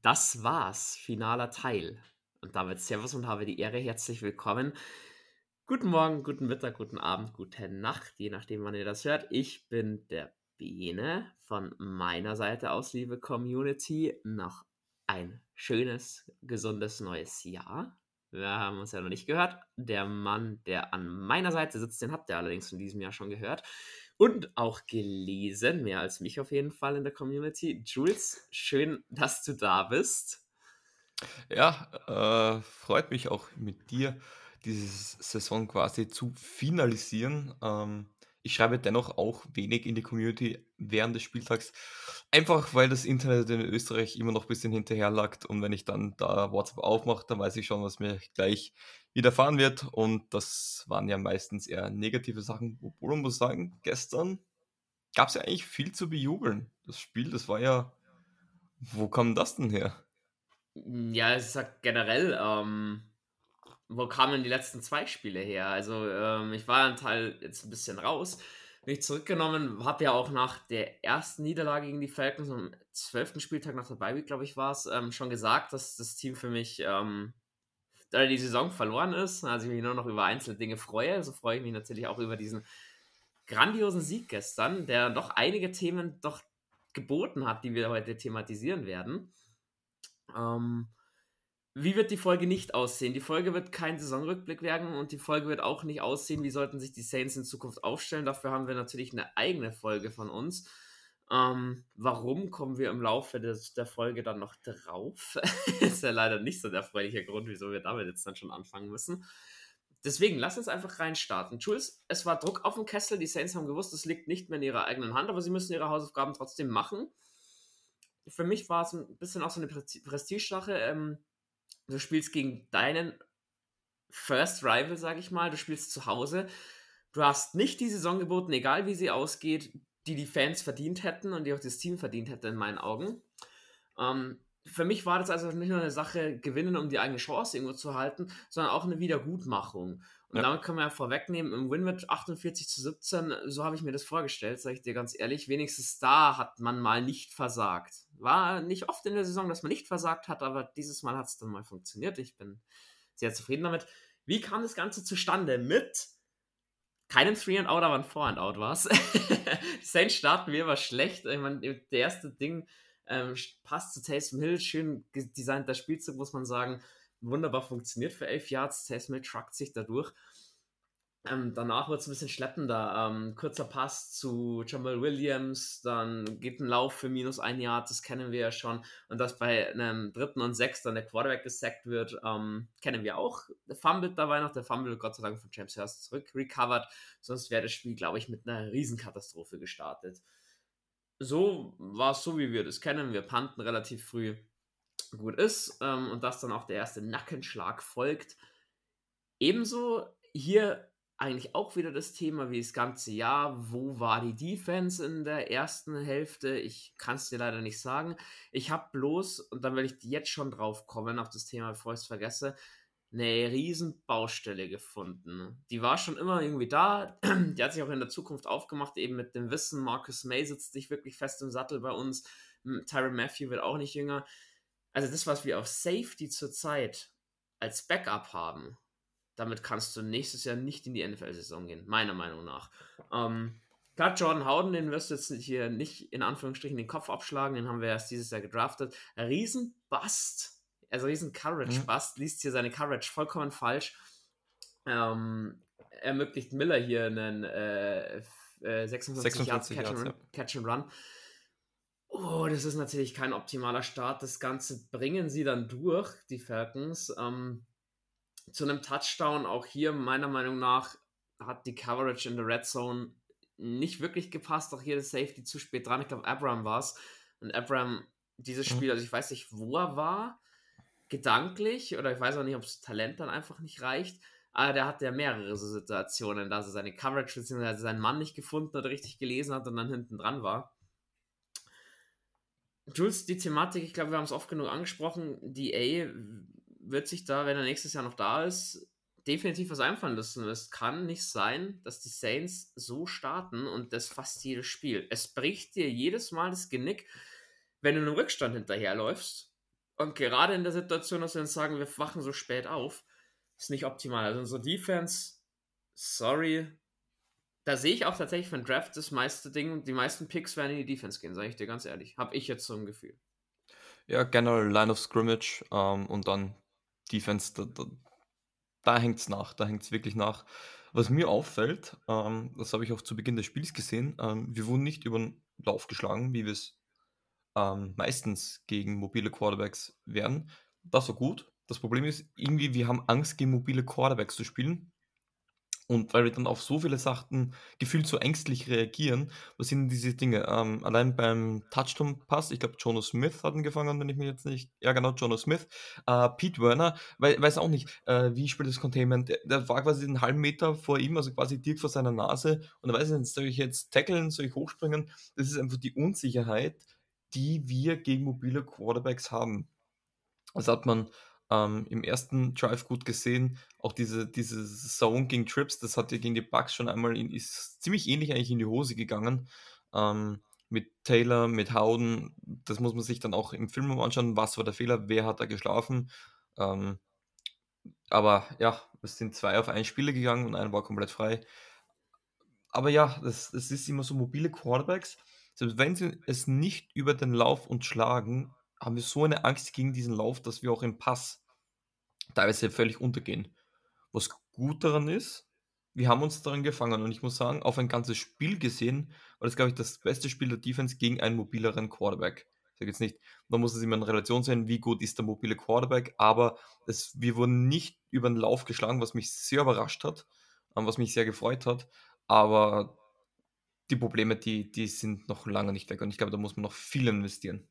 Das war's, finaler Teil. Und damit servus und habe die Ehre, herzlich willkommen. Guten Morgen, guten Mittag, guten Abend, gute Nacht, je nachdem, wann ihr das hört. Ich bin der Bene von meiner Seite aus, liebe Community. Noch ein schönes, gesundes neues Jahr. Wir haben uns ja noch nicht gehört. Der Mann, der an meiner Seite sitzt, den habt ihr allerdings in diesem Jahr schon gehört. Und auch gelesen, mehr als mich auf jeden Fall in der Community. Jules, schön, dass du da bist. Ja, freut mich auch mit dir, diese Saison quasi zu finalisieren. Ich schreibe dennoch auch wenig in die Community während des Spieltags, einfach weil das Internet in Österreich immer noch ein bisschen hinterherlagt und wenn ich dann da WhatsApp aufmache, dann weiß ich schon, was mir gleich widerfahren wird und das waren ja meistens eher negative Sachen, obwohl man muss sagen, gestern gab es ja eigentlich viel zu bejubeln. Das Spiel, das war ja, wo kam das denn her? Ja, ich sag generell, wo kamen die letzten 2 Spiele her? Also, ich war ein Teil jetzt ein bisschen raus, bin ich zurückgenommen, habe ja auch nach der ersten Niederlage gegen die Falcons am 12. Spieltag nach der Bye Week, glaube ich, war's, schon gesagt, dass das Team für mich, da die Saison verloren ist, also ich mich nur noch über einzelne Dinge freue, so freue ich mich natürlich auch über diesen grandiosen Sieg gestern, der doch einige Themen doch geboten hat, die wir heute thematisieren werden. Ähm, Wie wird die Folge nicht aussehen? Die Folge wird kein Saisonrückblick werden und die Folge wird auch nicht aussehen, wie sollten sich die Saints in Zukunft aufstellen. Dafür haben wir natürlich eine eigene Folge von uns. Warum kommen wir im Laufe der Folge dann noch drauf? Ist ja leider nicht so der erfreuliche Grund, wieso wir damit jetzt dann schon anfangen müssen. Deswegen, lass uns einfach reinstarten. Jules, es war Druck auf dem Kessel. Die Saints haben gewusst, es liegt nicht mehr in ihrer eigenen Hand, aber sie müssen ihre Hausaufgaben trotzdem machen. Für mich war es ein bisschen auch so eine Prestigesache. Du spielst gegen deinen First Rival, sage ich mal. Du spielst zu Hause. Du hast nicht die Saison geboten, egal wie sie ausgeht, die die Fans verdient hätten und die auch das Team verdient hätte in meinen Augen. Für mich war das also nicht nur eine Sache, gewinnen, um die eigene Chance irgendwo zu halten, sondern auch eine Wiedergutmachung. Und Ja. damit können wir ja vorwegnehmen, im Win mit 48:17, so habe ich mir das vorgestellt, sage ich dir ganz ehrlich. Wenigstens da hat man mal nicht versagt. War nicht oft in der Saison, dass man nicht versagt hat, aber dieses Mal hat es dann mal funktioniert. Ich bin sehr zufrieden damit. Wie kam das Ganze zustande? Mit keinem Three and Out, aber ein Four and Out war's. Die Saints starten wie immer schlecht. Ich meine, der erste Ding passt zu Taysom Hill. Schön designter Spielzug, muss man sagen. Wunderbar funktioniert für 11 Yards. Taysom Hill truckt sich dadurch. Danach wird es ein bisschen schleppender. Kurzer Pass zu Jamal Williams, dann geht ein Lauf für -1 Yard, das kennen wir ja schon. Und dass bei einem 3. und 6 dann der Quarterback gesackt wird, kennen wir auch. Der Fumble dabei noch, der Fumble Gott sei Dank von James Hurst zurück recovered. Sonst wäre das Spiel, glaube ich, mit einer Riesenkatastrophe gestartet. So war es so, wie wir das kennen. Wir panten relativ früh, gut ist, und dass dann auch der erste Nackenschlag folgt. Ebenso hier eigentlich auch wieder das Thema wie das ganze Jahr. Wo war die Defense in der ersten Hälfte? Ich kann es dir leider nicht sagen. Ich habe bloß, und dann will ich jetzt schon drauf kommen, auf das Thema, bevor ich es vergesse, eine riesen Baustelle gefunden. Die war schon immer irgendwie da. Die hat sich auch in der Zukunft aufgemacht, eben mit dem Wissen, Marcus May sitzt nicht wirklich fest im Sattel bei uns. Tyrann Matthew wird auch nicht jünger. Also das, was wir auf Safety zurzeit als Backup haben, damit kannst du nächstes Jahr nicht in die NFL-Saison gehen, meiner Meinung nach. Klar, Jordan Howden, den wirst du jetzt hier nicht in Anführungsstrichen den Kopf abschlagen, den haben wir erst dieses Jahr gedraftet. Ein Riesen-Bust, also Mhm. Riesen-Coverage-Bust, liest hier seine Coverage vollkommen falsch. Ermöglicht Miller hier einen 56 Yards 46 Catch Yards, ja. and, Catch and Run. Oh, das ist natürlich kein optimaler Start. Das Ganze bringen sie dann durch, die Falcons. Zu einem Touchdown, auch hier meiner Meinung nach hat die Coverage in der Red Zone nicht wirklich gepasst. Auch hier das Safety zu spät dran. Ich glaube, Abraham war es. Und Abraham, dieses Mhm. Spiel, also ich weiß nicht, wo er war, gedanklich, oder ich weiß auch nicht, ob das Talent dann einfach nicht reicht. Aber der hat ja mehrere so Situationen, dass er seine Coverage bzw. seinen Mann nicht gefunden oder richtig gelesen hat und dann hinten dran war. Jules, die Thematik, ich glaube, wir haben es oft genug angesprochen. Die A wird sich da, wenn er nächstes Jahr noch da ist, definitiv was einfallen müssen. Es kann nicht sein, dass die Saints so starten und das fast jedes Spiel. Es bricht dir jedes Mal das Genick, wenn du einem Rückstand hinterherläufst Und gerade in der Situation, dass wir uns sagen, wir wachen so spät auf, ist nicht optimal. Also unsere Defense, sorry, da sehe ich auch tatsächlich für den Draft das meiste Ding, die meisten Picks werden in die Defense gehen, sage ich dir ganz ehrlich. Habe ich jetzt so ein Gefühl. Ja, generell Line of Scrimmage und dann Defense, da hängt es nach, da hängt es wirklich nach. Was mir auffällt, das habe ich auch zu Beginn des Spiels gesehen, wir wurden nicht über den Lauf geschlagen, wie wir es meistens gegen mobile Quarterbacks werden. Das war gut. Das Problem ist, irgendwie, wir haben Angst, gegen mobile Quarterbacks zu spielen. Und weil wir dann auf so viele Sachen gefühlt so ängstlich reagieren, was sind denn diese Dinge? Allein beim Touchdown-Pass, ich glaube, Jono Smith hat ihn gefangen, wenn ich mich jetzt nicht. Ja, genau, Jono Smith. Pete Werner, weiß auch nicht, wie spielt das Containment. Der war quasi einen halben Meter vor ihm, also quasi direkt vor seiner Nase. Und er weiß nicht, soll ich jetzt tackeln, soll ich hochspringen? Das ist einfach die Unsicherheit, die wir gegen mobile Quarterbacks haben. Das hat man im ersten Drive gut gesehen. Auch diese Zone gegen Trips, das hat ja gegen die Bucks schon einmal ist ziemlich ähnlich eigentlich in die Hose gegangen. Mit Taylor, mit Howden, das muss man sich dann auch im Film mal anschauen. Was war der Fehler? Wer hat da geschlafen? Ähm, aber ja, es sind 2 auf 1 Spieler gegangen und einer war komplett frei. Aber ja, das ist immer so mobile Quarterbacks. Selbst wenn sie es nicht über den Lauf und schlagen, haben wir so eine Angst gegen diesen Lauf, dass wir auch im Pass teilweise völlig untergehen. Was gut daran ist, wir haben uns daran gefangen und ich muss sagen, auf ein ganzes Spiel gesehen, war das, glaube ich, das beste Spiel der Defense gegen einen mobileren Quarterback. Ich sage jetzt nicht, man muss es immer in Relation sehen, wie gut ist der mobile Quarterback, aber wir wurden nicht über den Lauf geschlagen, was mich sehr überrascht hat, was mich sehr gefreut hat, aber die Probleme, die sind noch lange nicht weg und ich glaube, da muss man noch viel investieren.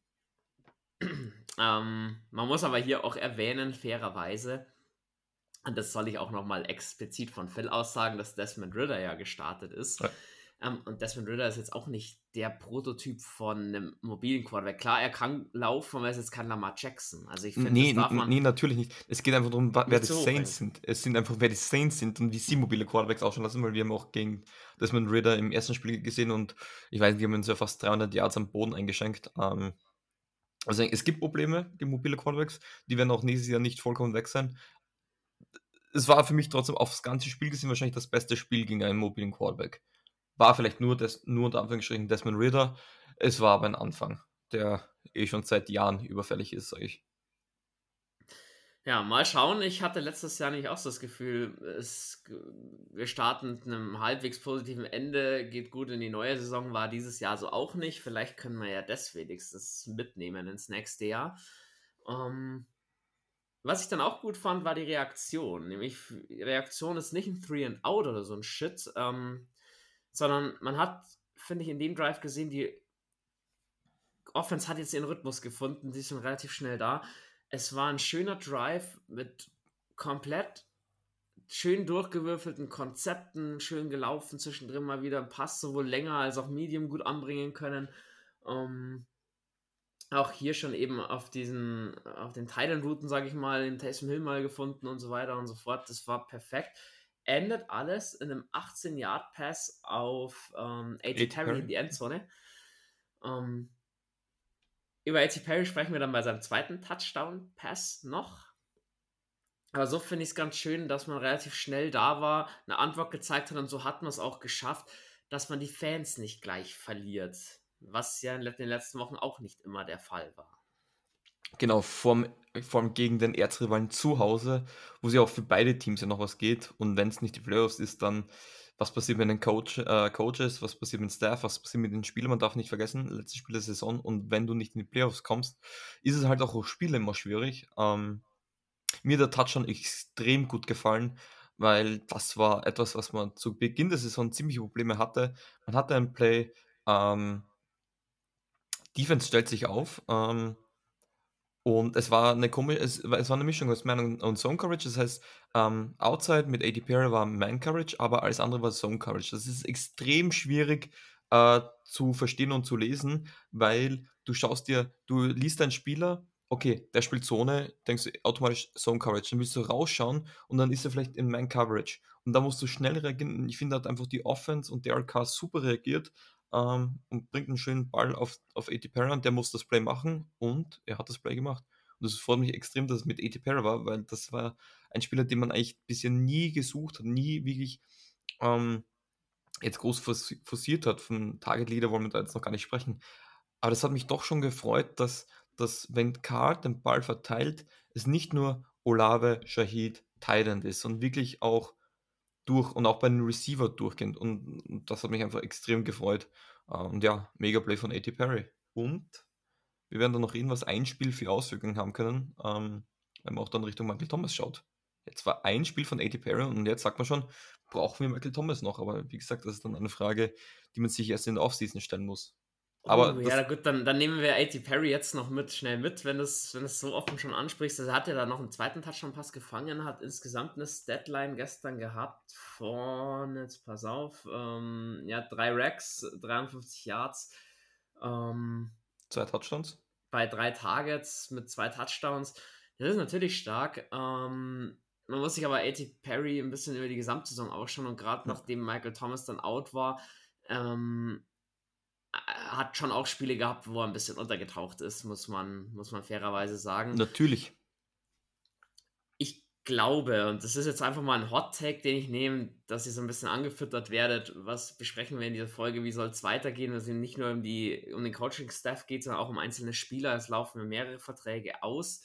Man muss aber hier auch erwähnen, fairerweise, und das soll ich auch nochmal explizit von Phil aussagen, dass Desmond Ridder ja gestartet ist. Ja. Und Desmond Ridder ist jetzt auch nicht der Prototyp von einem mobilen Quarterback. Klar, er kann laufen, aber er ist jetzt kein Lamar Jackson. Also ich finde, das darf man Nee, natürlich nicht. Es geht einfach darum, wer nicht die zu hoch Saints hängen. sind. Es sind einfach, wer die Saints sind und wie sie mobile Quarterbacks ausschauen lassen, weil wir haben auch gegen Desmond Ridder im ersten Spiel gesehen und ich weiß nicht, die haben uns ja fast 300 Yards am Boden eingeschenkt. Also es gibt Probleme gegen mobile Quarterbacks, die werden auch nächstes Jahr nicht vollkommen weg sein. Es war für mich trotzdem aufs ganze Spiel gesehen wahrscheinlich das beste Spiel gegen einen mobilen Quarterback. War vielleicht nur unter Anführungsstrichen Desmond Ridder. Es war aber ein Anfang, der schon seit Jahren überfällig ist, sage ich. Ja, mal schauen. Ich hatte letztes Jahr nicht auch so das Gefühl, wir starten mit einem halbwegs positiven Ende, geht gut in die neue Saison, war dieses Jahr so auch nicht. Vielleicht können wir ja das wenigstens mitnehmen ins nächste Jahr. Was ich dann auch gut fand, war die Reaktion. Nämlich, die Reaktion ist nicht ein Three and Out oder so ein Shit, sondern man hat, finde ich, in dem Drive gesehen, die Offense hat jetzt ihren Rhythmus gefunden, die ist schon relativ schnell da. Es war ein schöner Drive mit komplett schön durchgewürfelten Konzepten, schön gelaufen, zwischendrin mal wieder ein Pass, sowohl länger als auch Medium gut anbringen können. Auch hier schon eben auf den Thailand-Routen, sage ich mal, den Taysom Hill mal gefunden und so weiter und so fort. Das war perfekt. Endet alles in einem 18-Yard-Pass auf A.T. A.T. Perry in Perry? die Endzone. Über A.T. Perry sprechen wir dann bei seinem zweiten Touchdown-Pass noch. Aber so finde ich es ganz schön, dass man relativ schnell da war, eine Antwort gezeigt hat und so hat man es auch geschafft, dass man die Fans nicht gleich verliert. Was ja in den letzten Wochen auch nicht immer der Fall war. Genau, vorm gegen den Erzrivalen zu Hause, wo es ja auch für beide Teams ja noch was geht. Und wenn es nicht die Playoffs ist, dann was passiert mit den Coaches, was passiert mit dem Staff, was passiert mit den Spielern. Man darf nicht vergessen, letztes Spiel der Saison. Und wenn du nicht in die Playoffs kommst, ist es halt auch auf Spiele immer schwierig. Mir hat der Touchdown extrem gut gefallen, weil das war etwas, was man zu Beginn der Saison ziemliche Probleme hatte. Man hatte ein Play, Defense stellt sich auf, und es war eine Mischung aus Man und Zone Coverage. Das heißt, Outside mit A.D. Perry war Man Coverage, aber alles andere war Zone Coverage. Das ist extrem schwierig zu verstehen und zu lesen, weil du liest einen Spieler, okay, der spielt Zone, denkst du automatisch Zone Coverage. Dann willst du rausschauen und dann ist er vielleicht in Man Coverage. Und da musst du schnell reagieren. Ich finde, hat einfach die Offense und Derek Carr super reagiert, und bringt einen schönen Ball auf A.T. Perry und der muss das Play machen und er hat das Play gemacht. Und es freut mich extrem, dass es mit A.T. Perry war, weil das war ein Spieler, den man eigentlich bisher nie gesucht hat, nie wirklich jetzt groß forciert hat. Von Target Leader wollen wir da jetzt noch gar nicht sprechen. Aber das hat mich doch schon gefreut, dass wenn Karl den Ball verteilt, es nicht nur Olave, Shahid, Tident ist, sondern wirklich auch und auch bei den Receiver durchgehend. Und das hat mich einfach extrem gefreut. Und ja, Mega-Play von A.T. Perry. Und wir werden dann noch reden, was ein Spiel für Auswirkungen haben können, wenn man auch dann Richtung Michael Thomas schaut. Jetzt war ein Spiel von A.T. Perry und jetzt sagt man schon, brauchen wir Michael Thomas noch? Aber wie gesagt, das ist dann eine Frage, die man sich erst in der Offseason stellen muss. Aber Oh, ja, gut, dann nehmen wir A.T. Perry jetzt noch schnell mit, wenn du es so offen schon ansprichst. Also er hat ja da noch einen zweiten Touchdown-Pass gefangen, hat insgesamt eine Statline gestern gehabt von, jetzt pass auf, 3 Racks, 53 Yards, 2 Touchdowns? bei 3 Targets mit 2 Touchdowns. Das ist natürlich stark. Man muss sich aber A.T. Perry ein bisschen über die Gesamtsaison ausschauen und gerade nachdem Michael Thomas dann out war, hat schon auch Spiele gehabt, wo er ein bisschen untergetaucht ist, muss man fairerweise sagen. Natürlich. Ich glaube, und das ist jetzt einfach mal ein Hot-Take, den ich nehme, dass ihr so ein bisschen angefüttert werdet, was besprechen wir in dieser Folge, wie soll es weitergehen, dass es nicht nur um den Coaching-Staff geht, sondern auch um einzelne Spieler. Es laufen mehrere Verträge aus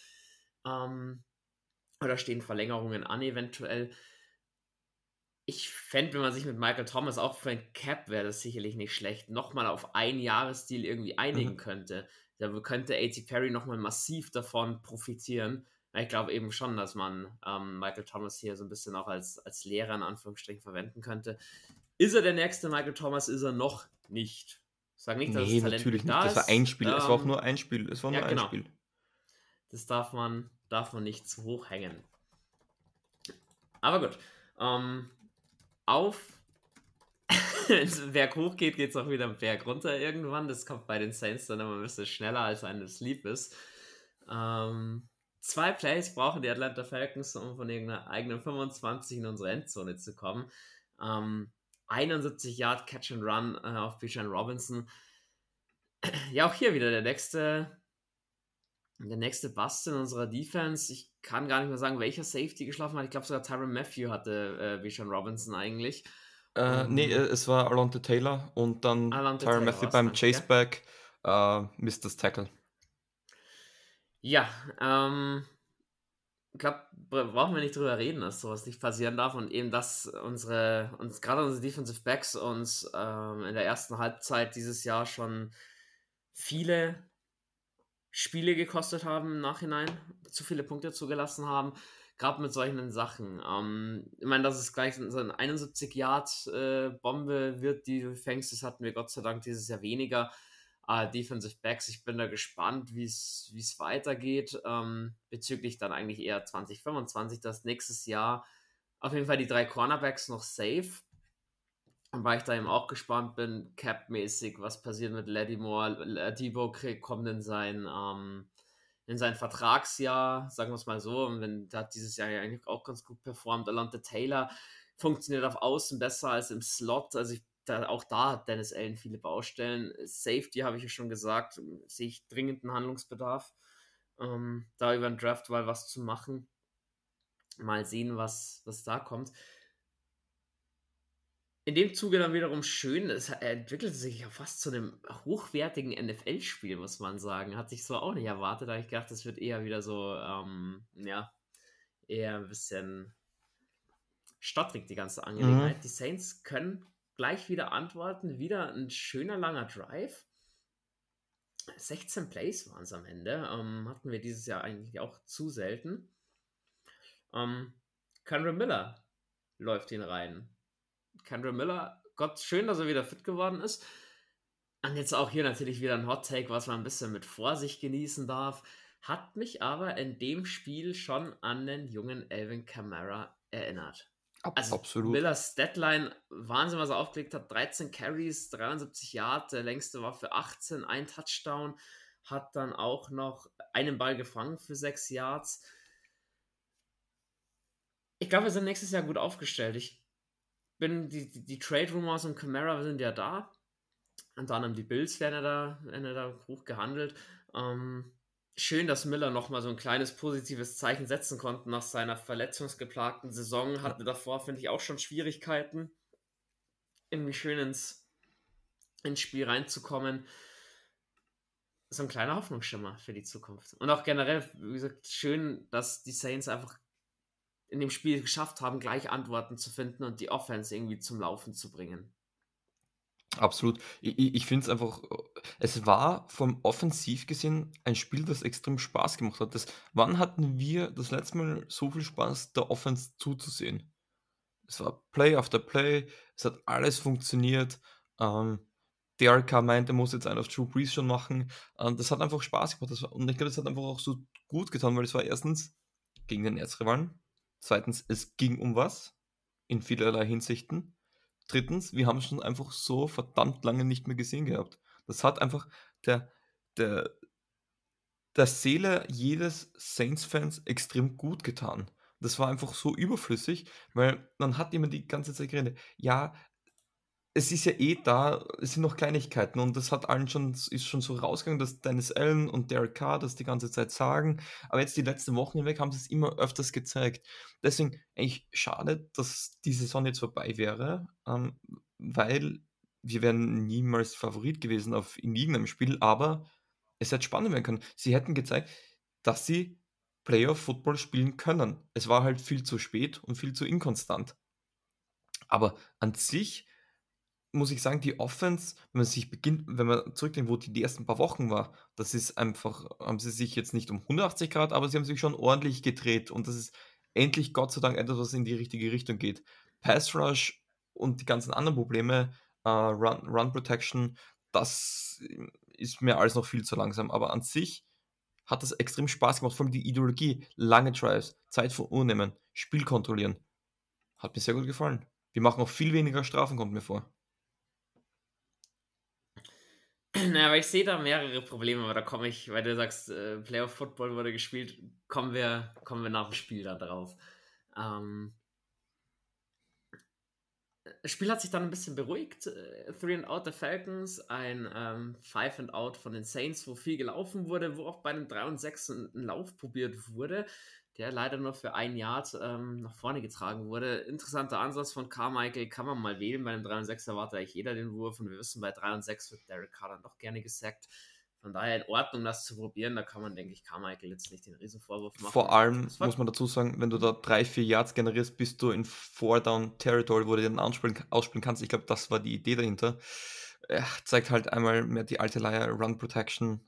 oder stehen Verlängerungen an eventuell. Ich fände, wenn man sich mit Michael Thomas, auch für ein Cap wäre das sicherlich nicht schlecht, nochmal auf einen Jahresdeal irgendwie einigen könnte. Da könnte A.T. Perry nochmal massiv davon profitieren. Ich glaube eben schon, dass man Michael Thomas hier so ein bisschen auch als Lehrer in Anführungsstrichen verwenden könnte. Ist er der nächste Michael Thomas? Ist er noch nicht. Ich sage nicht, dass das Nee, Talent natürlich nicht nicht. da Das ist. war ein Spiel. Es war auch nur ein Spiel. Es war Ja, nur ein genau. Spiel. Das darf man nicht zu hoch hängen. Aber gut. Auf wenn es einen Berg hoch geht, geht es auch wieder einen Berg runter irgendwann. Das kommt bei den Saints dann immer ein bisschen schneller, als eine Sleep ist. 2 Plays brauchen die Atlanta Falcons, um von irgendeiner eigenen 25 in unsere Endzone zu kommen. 71 Yard Catch and Run auf Bijan Robinson. Ja, auch hier wieder der nächste Bust in unserer Defense. Ich kann gar nicht mehr sagen, welcher Safety geschlafen hat. Ich glaube sogar Tyrann Mathieu hatte Bijan Robinson eigentlich. Nee, es war Alonte Taylor und dann Alonte Tyrann Taylor Mathieu war's, beim danke. Chaseback misst das Tackle. Ja, ich glaube, brauchen wir nicht drüber reden, dass sowas nicht passieren darf und eben, dass gerade unsere Defensive Backs uns in der ersten Halbzeit dieses Jahr schon viele Spiele gekostet haben im Nachhinein, zu viele Punkte zugelassen haben, gerade mit solchen Sachen. Ich meine, dass es gleich so eine 71-Yard-Bombe wird, die du fängst, das hatten wir Gott sei Dank dieses Jahr weniger. Defensive Backs, ich bin da gespannt, wie es weitergeht, bezüglich dann eigentlich eher 2025, dass nächstes Jahr auf jeden Fall die 3 Cornerbacks noch safe. Und weil ich da eben auch gespannt bin, Cap-mäßig, was passiert mit Lattimore. Debo kommt in sein Vertragsjahr, sagen wir es mal so. Und der hat dieses Jahr ja eigentlich auch ganz gut performt. Alonte Taylor funktioniert auf Außen besser als im Slot. Also auch da hat Dennis Allen viele Baustellen. Safety, habe ich ja schon gesagt, sehe ich dringenden Handlungsbedarf, da über den Draft mal was zu machen. Mal sehen, was da kommt. In dem Zuge dann wiederum schön, es entwickelte sich ja fast zu einem hochwertigen NFL-Spiel, muss man sagen. Hatte ich so auch nicht erwartet, da habe ich gedacht, das wird eher wieder so, eher ein bisschen stottrig, die ganze Angelegenheit. Die Saints können gleich wieder antworten, wieder ein schöner langer Drive. 16 Plays waren es am Ende, hatten wir dieses Jahr eigentlich auch zu selten. Kendra Miller läuft ihn rein. Kendra Miller, Gott, schön, dass er wieder fit geworden ist. Und jetzt auch hier natürlich wieder ein Hot Take, was man ein bisschen mit Vorsicht genießen darf. Hat mich aber in dem Spiel schon an den jungen Alvin Kamara erinnert. Also Absolut. Millers Statline, Wahnsinn, was er aufgelegt hat. 13 Carries, 73 Yards, der längste war für 18, ein Touchdown. Hat dann auch noch einen Ball gefangen für 6 Yards. Ich glaube, wir sind nächstes Jahr gut aufgestellt. Die Trade Rumors und Kamara sind ja da. Und dann die Bills werden ja da hoch gehandelt. schön, dass Miller noch mal so ein kleines positives Zeichen setzen konnte nach seiner verletzungsgeplagten Saison. Ja, Hatte davor, finde ich, auch schon Schwierigkeiten, irgendwie schön ins Spiel reinzukommen. So ein kleiner Hoffnungsschimmer für die Zukunft. Und auch generell, wie gesagt, schön, dass die Saints einfach in dem Spiel geschafft haben, gleich Antworten zu finden und die Offense irgendwie zum Laufen zu bringen. absolut. Ich finde es einfach, es war vom offensiv gesehen ein Spiel, das extrem Spaß gemacht hat. Wann hatten wir das letzte Mal so viel Spaß, der Offense zuzusehen? Es war Play after Play, es hat alles funktioniert. Ähm, Derek Carr meinte, er muss jetzt einen auf Drew Brees schon machen. Das hat einfach Spaß gemacht. Und ich glaube, das hat einfach auch so gut getan, weil es war erstens gegen den Erzrivalen. Zweitens, es ging um was in vielerlei Hinsichten. Drittens, wir haben es schon einfach so verdammt lange nicht mehr gesehen gehabt. Das hat einfach der, der, der Seele jedes Saints-Fans extrem gut getan. Das war einfach so überflüssig, weil man hat immer die ganze Zeit geredet, ja, es ist ja eh da, es sind noch Kleinigkeiten und das hat allen schon ist schon so rausgegangen, dass Dennis Allen und Derek Carr das die ganze Zeit sagen, aber jetzt die letzten Wochen hinweg haben sie es immer öfters gezeigt. Deswegen eigentlich schade, dass die Saison jetzt vorbei wäre, weil wir wären niemals Favorit gewesen in irgendeinem Spiel, aber es hätte spannend werden können. Sie hätten gezeigt, dass sie Playoff-Football spielen können. Es war halt viel zu spät und viel zu inkonstant. Aber an sich muss ich sagen, die Offense, wenn man zurückdenkt, wo die ersten paar Wochen war, das ist einfach haben sie sich jetzt nicht um 180 Grad, aber sie haben sich schon ordentlich gedreht und das ist endlich Gott sei Dank etwas, was in die richtige Richtung geht. Pass Rush und die ganzen anderen Probleme, Run Protection, das ist mir alles noch viel zu langsam, aber an sich hat das extrem Spaß gemacht, vor allem die Ideologie, lange Drives, Zeit für Uhr nehmen, Spiel kontrollieren, hat mir sehr gut gefallen. Wir machen auch viel weniger Strafen, kommt mir vor. Na, aber ich sehe da mehrere Probleme, aber da komme ich, weil du sagst, Playoff Football wurde gespielt, kommen wir nach dem Spiel da drauf. Ähm, Das Spiel hat sich dann ein bisschen beruhigt. Three and Out der Falcons, ein Five and Out von den Saints, wo viel gelaufen wurde, wo auch bei einem 3 und 6 ein Lauf probiert wurde, der leider nur für ein Yard nach vorne getragen wurde. Interessanter Ansatz von Carmichael, kann man mal wählen. Bei einem 3 und 6 erwartet eigentlich jeder den Wurf und wir wissen, bei 3 und 6 wird Derek Carr dann doch gerne gesackt. Von daher in Ordnung, das zu probieren. Da kann man, denke ich, Carmichael jetzt nicht den Riesenvorwurf Vor machen. allem Es muss war man dazu sagen, wenn du da 3 4 Yards generierst, bist du in Four-Down-Territory, wo du den ausspielen kannst. Ich glaube, das war die Idee dahinter. Zeigt halt einmal mehr die alte Leier Run Protection.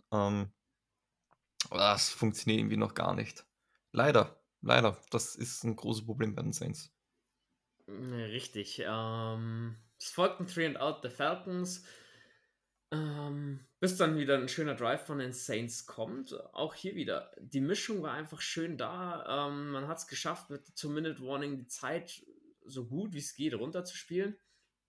Das funktioniert irgendwie noch gar nicht. Leider, leider. Das ist ein großes Problem bei den Saints. richtig. Es folgten Three and Out der Falcons. Bis dann wieder ein schöner Drive von den Saints kommt. Auch hier wieder. Die Mischung war einfach schön da. Man hat es geschafft, mit Two-Minute-Warning die Zeit so gut wie es geht runterzuspielen.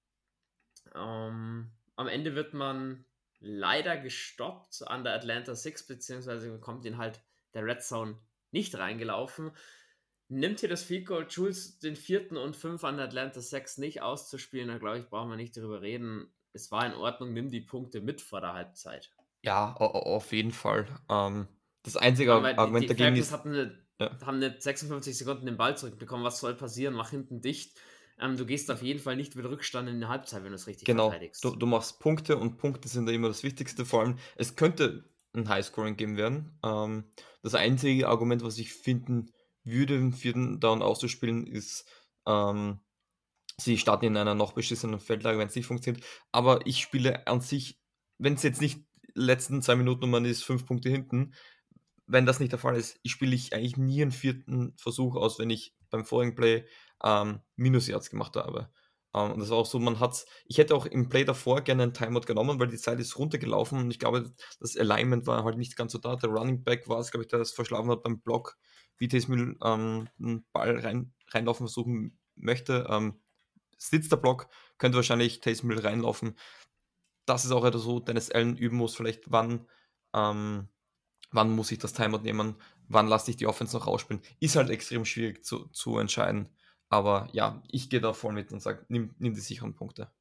Am Ende wird man leider gestoppt an der Atlanta 6, beziehungsweise bekommt ihn halt der Red Zone nicht reingelaufen. Nimmt hier das Field Goal Jules den 4. und 5 an der Atlanta 6 nicht auszuspielen, da glaube ich, brauchen wir nicht drüber reden. Es war in Ordnung, nimm die Punkte mit vor der Halbzeit. Ja, auf jeden Fall. Das Vor einzige allem, weil die Argument dagegen Falcons ist, ja, haben eine 56 Sekunden den Ball zurückbekommen. Was soll passieren? Mach hinten dicht. Du gehst auf jeden Fall nicht mit Rückstand in die Halbzeit, wenn du es richtig genau, verteidigst. du machst Punkte und Punkte sind da immer das Wichtigste. Vor allem, es könnte ein Highscoring geben werden. Das einzige Argument, was ich finden würde, im 4. Down auszuspielen, ist, sie starten in einer noch beschissenen Feldlage, wenn es nicht funktioniert. Aber ich spiele an sich, wenn es jetzt nicht letzten 2 Minuten und man ist 5 Punkte hinten, wenn das nicht der Fall ist, spiele ich eigentlich nie einen 4. Versuch aus, wenn ich beim vorigen Play Minus-Yards gemacht habe. Und das war auch so, ich hätte auch im Play davor gerne einen Timeout genommen, weil die Zeit ist runtergelaufen und ich glaube, das Alignment war halt nicht ganz so da. Der Running Back war es, glaube ich, der das verschlafen hat beim Block, wie Taysom einen Ball reinlaufen versuchen möchte. Sitzt der Block, könnte wahrscheinlich Taysom reinlaufen. Das ist auch etwas so, Dennis Allen üben muss, vielleicht wann muss ich das Timeout nehmen, wann lasse ich die Offense noch rausspielen. Ist halt extrem schwierig zu entscheiden. Aber ja, ich gehe da voll mit und sage, nimm die sicheren Punkte.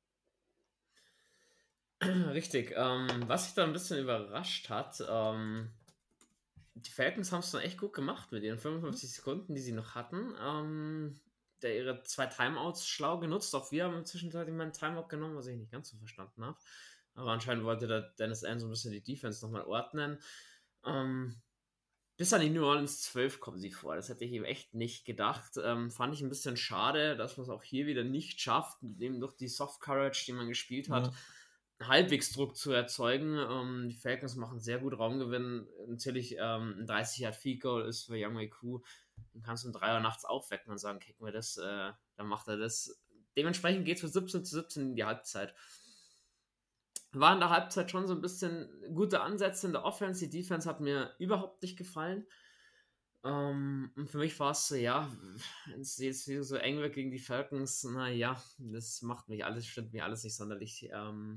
Richtig. Was mich da ein bisschen überrascht hat, Die Falcons haben es dann echt gut gemacht mit ihren 55 Sekunden, die sie noch hatten. Ihre 2 Timeouts schlau genutzt. Auch wir haben zwischenzeitlich mal einen Timeout genommen, was ich nicht ganz so verstanden habe. Aber anscheinend wollte der Dennis Allen so ein bisschen die Defense nochmal ordnen. Bis an die New Orleans 12 kommen sie vor. Das hätte ich ihm echt nicht gedacht. Fand ich ein bisschen schade, dass man es auch hier wieder nicht schafft, eben durch die Soft Courage, die man gespielt hat, halbwegs Druck zu erzeugen. Die Falcons machen sehr gut Raumgewinn. Natürlich ein 30-Yard-Field-Goal ist für Young Ku. Dann kannst du um 3 Uhr nachts aufwecken und sagen, kicken wir das, dann macht er das. Dementsprechend geht es für 17-17 in die Halbzeit. War in der Halbzeit schon so ein bisschen gute Ansätze in der Offense. Die Defense hat mir überhaupt nicht gefallen. Und für mich war es so, ja, wenn es jetzt wieder so eng wird gegen die Falcons, naja, das stimmt mir alles nicht sonderlich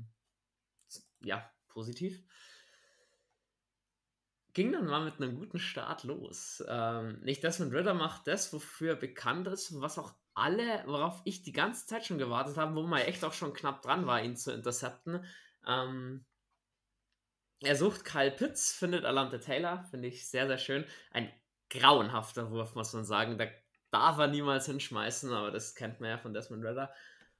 positiv. Ging dann mal mit einem guten Start los. Nicht Desmond Ridder macht das, wofür er bekannt ist, worauf ich die ganze Zeit schon gewartet habe, wo man echt auch schon knapp dran war, ihn zu intercepten. Er sucht Kyle Pitts, findet Alante Taylor, finde ich sehr, sehr schön. Ein grauenhafter Wurf, muss man sagen. Da darf er niemals hinschmeißen, aber das kennt man ja von Desmond Ridder.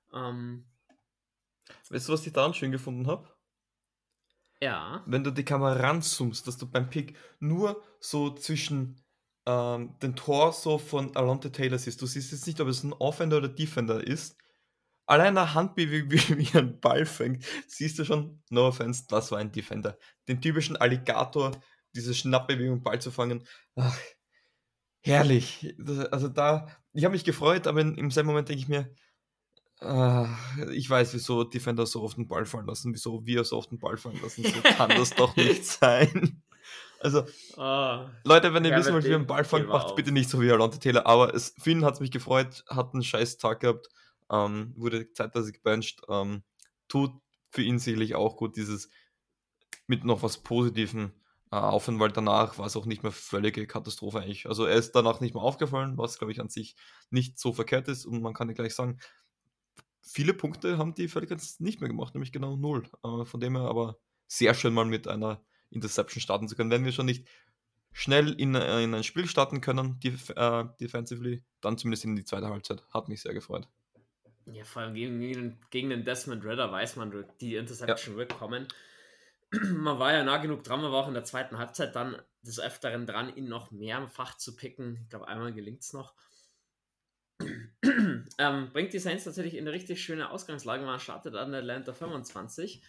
Weißt du, was ich daran schön gefunden habe? Ja. Wenn du die Kamera ranzoomst, dass du beim Pick nur so zwischen den Torso von Alonte Taylor siehst. Du siehst jetzt nicht, ob es ein Offender oder Defender ist. Allein eine Handbewegung, wie er einen Ball fängt, siehst du schon, no offense, das war ein Defender. Den typischen Alligator, diese Schnappbewegung, Ball zu fangen. Ach, herrlich. Ich habe mich gefreut, aber im selben Moment denke ich mir, ich weiß, wieso Defender so oft den Ball fallen lassen, wieso wir so oft den Ball fallen lassen. So kann das doch nicht sein. Also, Leute, wenn ihr wissen wollt, wie man einen Ball fangt, macht bitte nicht so wie Alonte Taylor. Aber für ihn hat es mich gefreut, hat einen scheiß Tag gehabt, wurde zeitweise gebencht. Tut für ihn sicherlich auch gut, dieses mit noch was Positivem aufhören, weil danach war es auch nicht mehr völlige Katastrophe eigentlich. Also er ist danach nicht mehr aufgefallen, was glaube ich an sich nicht so verkehrt ist. Und man kann ja gleich sagen, viele Punkte haben die Falcons nicht mehr gemacht, nämlich genau 0. Von dem her aber sehr schön mal mit einer Interception starten zu können. Wenn wir schon nicht schnell in ein Spiel starten können, defensively, dann zumindest in die zweite Halbzeit. Hat mich sehr gefreut. Ja, vor allem gegen den Desmond Ridder weiß man, die Interception wird kommen. Man war ja nah genug dran, man war auch in der zweiten Halbzeit dann des Öfteren dran, ihn noch mehr im Fach zu picken. Ich glaube, einmal gelingt es noch. Bringt die Saints natürlich in eine richtig schöne Ausgangslage. Man startet an Atlanta 25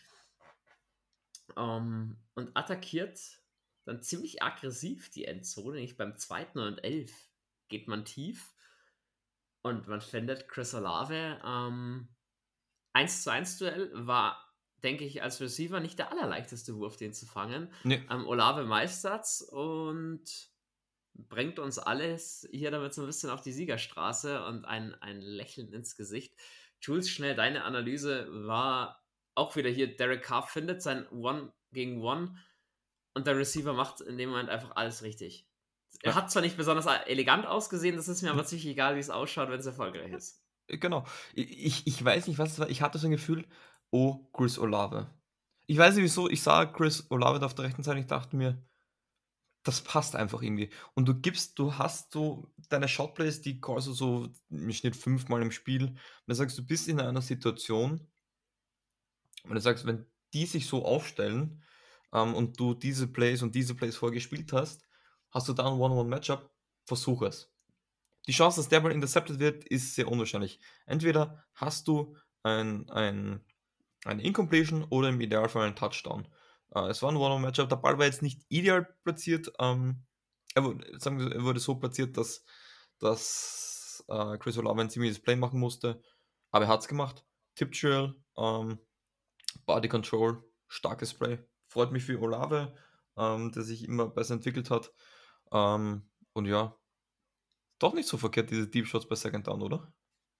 und attackiert dann ziemlich aggressiv die Endzone. Nicht beim 2. und 11 geht man tief und man findet Chris Olave. 1-zu-1 Duell war, denke ich, als Receiver nicht der allerleichteste Wurf, den zu fangen. Nee. Olave meistert's und bringt uns alles hier damit so ein bisschen auf die Siegerstraße und ein Lächeln ins Gesicht. Jules, schnell, deine Analyse war auch wieder hier, Derek Carr findet sein One-gegen-One und der Receiver macht in dem Moment einfach alles richtig. Er hat zwar nicht besonders elegant ausgesehen, das ist mir aber ziemlich egal, wie es ausschaut, wenn es erfolgreich ist. Genau. Ich weiß nicht, was es war. Ich hatte so ein Gefühl, oh, Chris Olave. Ich weiß nicht wieso, ich sah Chris Olave da auf der rechten Seite, ich dachte mir, das passt einfach irgendwie. Und du hast so deine Shotplays, die callst du so im Schnitt 5-mal im Spiel. Und dann sagst du, bist in einer Situation, und du sagst, wenn die sich so aufstellen und du diese Plays vorgespielt hast, hast du da ein One-on-One-Matchup, versuch es. Die Chance, dass der Ball intercepted wird, ist sehr unwahrscheinlich. Entweder hast du eine Incompletion oder im Idealfall einen Touchdown. Es war ein One-on-Matchup. Der Ball war jetzt nicht ideal platziert. Er wurde so platziert, dass Chris Olave ein ziemliches Play machen musste. Aber er hat es gemacht. Tip Drill, Body Control, starkes Play. Freut mich für Olave, der sich immer besser entwickelt hat. Und ja, doch nicht so verkehrt, diese Deep Shots bei Second Down, oder?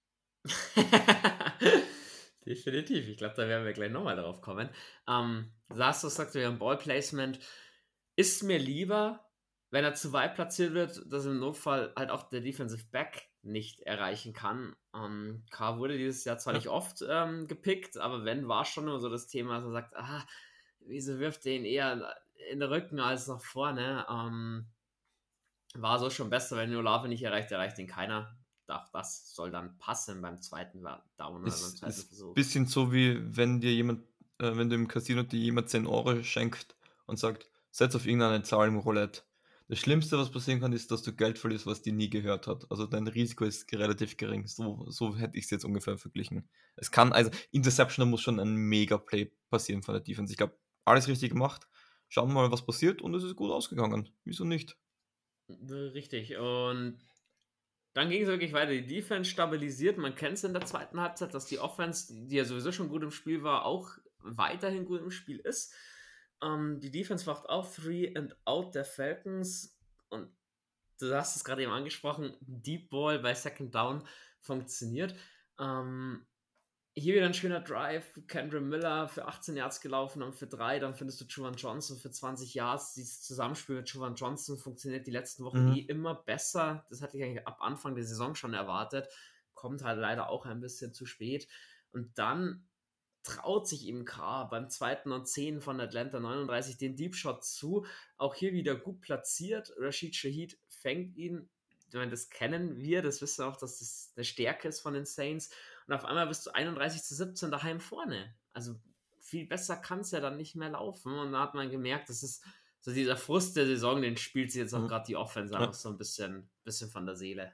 Definitiv. Ich glaube, da werden wir gleich nochmal drauf kommen. Sasto sagt, wir haben Ballplacement. Ist mir lieber, wenn er zu weit platziert wird, dass im Notfall halt auch der Defensive Back nicht erreichen kann. K wurde dieses Jahr zwar nicht oft gepickt, aber wenn, war schon immer so das Thema, dass er sagt, wieso wirft er ihn eher in der Rücken als nach vorne. War so schon besser, wenn Olave nicht erreicht ihn keiner. Auch das soll dann passen beim zweiten Down oder beim zweiten Ist Versuch. bisschen so, wie wenn dir jemand, wenn du im Casino dir jemand 10 Euro schenkt und sagt, setz auf irgendeine Zahl im Roulette. Das Schlimmste, was passieren kann, ist, dass du Geld verlierst, was dir nie gehört hat. Also dein Risiko ist relativ gering. So hätte ich es jetzt ungefähr verglichen. Es kann, also Interception, da muss schon ein Mega-Play passieren von der Defense. Ich glaube, alles richtig gemacht. Schauen wir mal, was passiert und es ist gut ausgegangen. Wieso nicht? Richtig. Und dann ging es wirklich weiter. Die Defense stabilisiert. Man kennt es in der zweiten Halbzeit, dass die Offense, die ja sowieso schon gut im Spiel war, auch weiterhin gut im Spiel ist. Die Defense wacht auf 3 and out der Falcons. Und du hast es gerade eben angesprochen, Deep Ball bei Second Down funktioniert. Hier wieder ein schöner Drive. Kendra Miller für 18 Yards gelaufen und für 3. Dann findest du Juwan Johnson für 20 Yards. Dieses Zusammenspiel mit Juwan Johnson funktioniert die letzten Wochen immer besser. Das hatte ich eigentlich ab Anfang der Saison schon erwartet. Kommt halt leider auch ein bisschen zu spät. Und dann traut sich ihm K beim 2. und 10 von Atlanta 39 den Deep Shot zu. Auch hier wieder gut platziert. Rashid Shaheed fängt ihn. Ich meine, das kennen wir, das wissen wir auch, dass das eine Stärke ist von den Saints. Und auf einmal bist du 31-17 daheim vorne. Also viel besser kann es ja dann nicht mehr laufen. Und da hat man gemerkt, das ist so dieser Frust der Saison, den spielt sie jetzt auch gerade die Offense Ja. auch so ein bisschen von der Seele.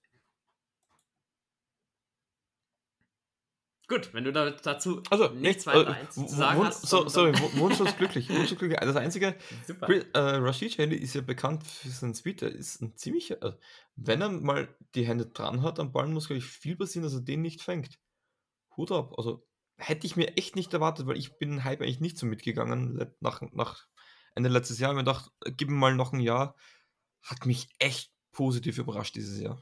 Gut, wenn du dazu nichts weiter zu sagen hast. Wunschlos glücklich. Das Einzige, Rashid Shaheed ist ja bekannt für seinen Speed. Er ist ein ziemlicher, also, wenn er mal die Hände dran hat am Ball, muss, glaube ich, viel passieren, dass er den nicht fängt. Hut ab. Also hätte ich mir echt nicht erwartet, weil ich bin den Hype eigentlich nicht so mitgegangen nach Ende letztes Jahr. Ich mir gedacht, gib ihm mal noch ein Jahr. Hat mich echt positiv überrascht dieses Jahr.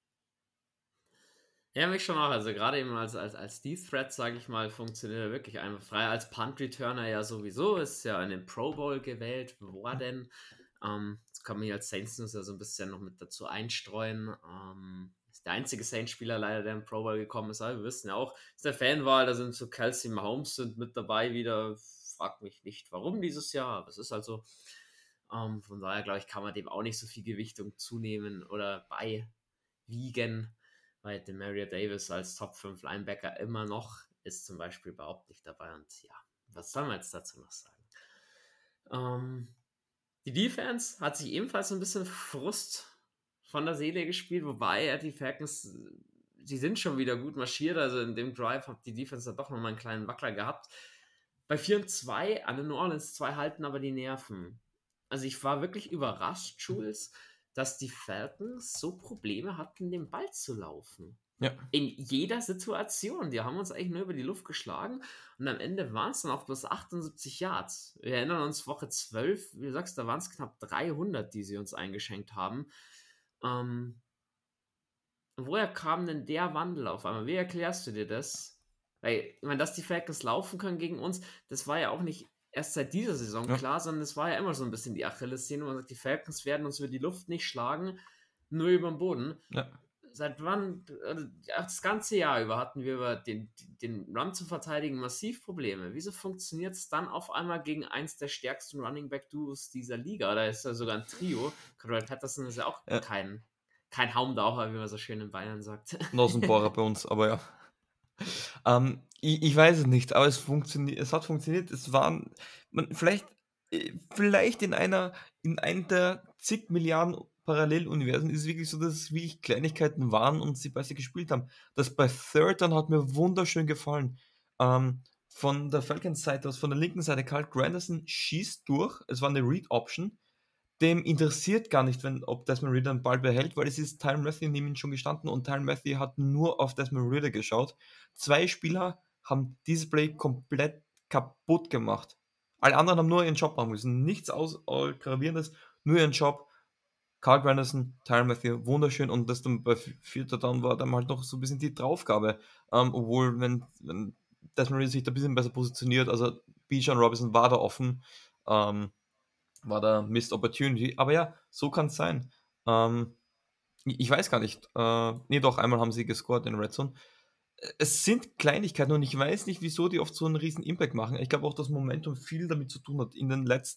Ja, mich schon auch. Also gerade eben als Deep Threat, sage ich mal, funktioniert er wirklich einfach frei. Als Punt-Returner ja sowieso, ist ja in den Pro Bowl gewählt worden. Das kann man hier als Saints News ja so ein bisschen noch mit dazu einstreuen. Ist der einzige Saints-Spieler leider, der in Pro Bowl gekommen ist. Aber wir wissen ja auch, ist der Fanwahl, da sind so Kelsey Mahomes sind mit dabei wieder. Frag mich nicht, warum dieses Jahr, aber es ist halt so. Von daher, glaube ich, kann man dem auch nicht so viel Gewichtung zunehmen oder beiwiegen. Weil Demario Davis als Top 5 Linebacker immer noch ist zum Beispiel überhaupt nicht dabei. Und ja, was soll man jetzt dazu noch sagen? Die Defense hat sich ebenfalls ein bisschen Frust von der Seele gespielt, wobei die Falcons, die sind schon wieder gut marschiert. Also in dem Drive hat die Defense dann doch nochmal einen kleinen Wackler gehabt. Bei 4-2 an den New Orleans 2 halten aber die Nerven. Also ich war wirklich überrascht, Jules, dass die Falcons so Probleme hatten, den Ball zu laufen. Ja. In jeder Situation. Die haben uns eigentlich nur über die Luft geschlagen und am Ende waren es dann auch bloß 78 Yards. Wir erinnern uns, Woche 12, wie du sagst, da waren es knapp 300, die sie uns eingeschenkt haben. Woher kam denn der Wandel auf einmal? Wie erklärst du dir das? Weil, ich meine, dass die Falcons laufen können gegen uns, das war ja auch nicht erst seit dieser Saison klar, sondern es war ja immer so ein bisschen die Achillessehne, wo man sagt, die Falcons werden uns über die Luft nicht schlagen, nur über den Boden. Ja. Seit wann, das ganze Jahr über hatten wir über den Run zu verteidigen massiv Probleme. Wieso funktioniert es dann auf einmal gegen eins der stärksten Running Back Duos dieser Liga? Da ist ja sogar ein Trio. Cordell Patterson ist ja auch kein Haumdaucher, wie man so schön in Bayern sagt. Nasenbohrer bei uns, aber ja. Ich weiß es nicht, aber es hat funktioniert. Es waren vielleicht in einem der zig Milliarden Paralleluniversen ist es wirklich so, dass es wirklich Kleinigkeiten waren und sie besser gespielt haben. Das bei Third Down hat mir wunderschön gefallen. Von der Falcons Seite aus, von der linken Seite, Carl Granderson schießt durch. Es war eine Read-Option. Dem interessiert gar nicht, ob Desmond Ridder den Ball behält, weil es ist Tyrann Mathieu neben ihm schon gestanden und Tyrann Mathieu hat nur auf Desmond Ridder geschaut. 2 Spieler haben dieses Play komplett kaputt gemacht. Alle anderen haben nur ihren Job machen müssen. Nichts Gravierendes, nur ihren Job. Carl Granderson, Tyrann Mathieu, wunderschön, und das dann bei 4. Down war dann halt noch so ein bisschen die Draufgabe. Obwohl, wenn Desmond Ridder sich da ein bisschen besser positioniert, also Bijan Robinson war da offen, war da Missed Opportunity, aber ja, so kann es sein. Ich weiß gar nicht. Doch, einmal haben sie gescored in Red Zone. Es sind Kleinigkeiten und ich weiß nicht, wieso die oft so einen riesen Impact machen. Ich glaube auch, dass Momentum viel damit zu tun hat. In den letzten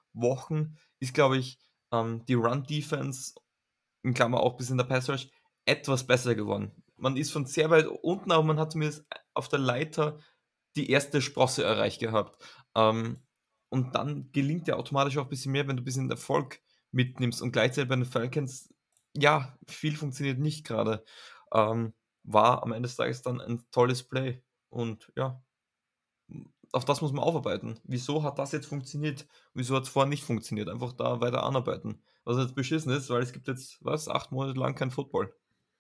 Wochen ist, glaube ich, die Run-Defense, in Klammer auch bis in der Pass-Rush, etwas besser geworden. Man ist von sehr weit unten, aber man hat zumindest auf der Leiter die erste Sprosse erreicht gehabt. Und dann gelingt ja automatisch auch ein bisschen mehr, wenn du ein bisschen Erfolg mitnimmst. Und gleichzeitig bei den Falcons, ja, viel funktioniert nicht gerade. War am Ende des Tages dann ein tolles Play. Und ja, auf das muss man aufarbeiten. Wieso hat das jetzt funktioniert? Wieso hat es vorher nicht funktioniert? Einfach da weiter anarbeiten. Was jetzt beschissen ist, weil es gibt jetzt, 8 Monate lang kein Football.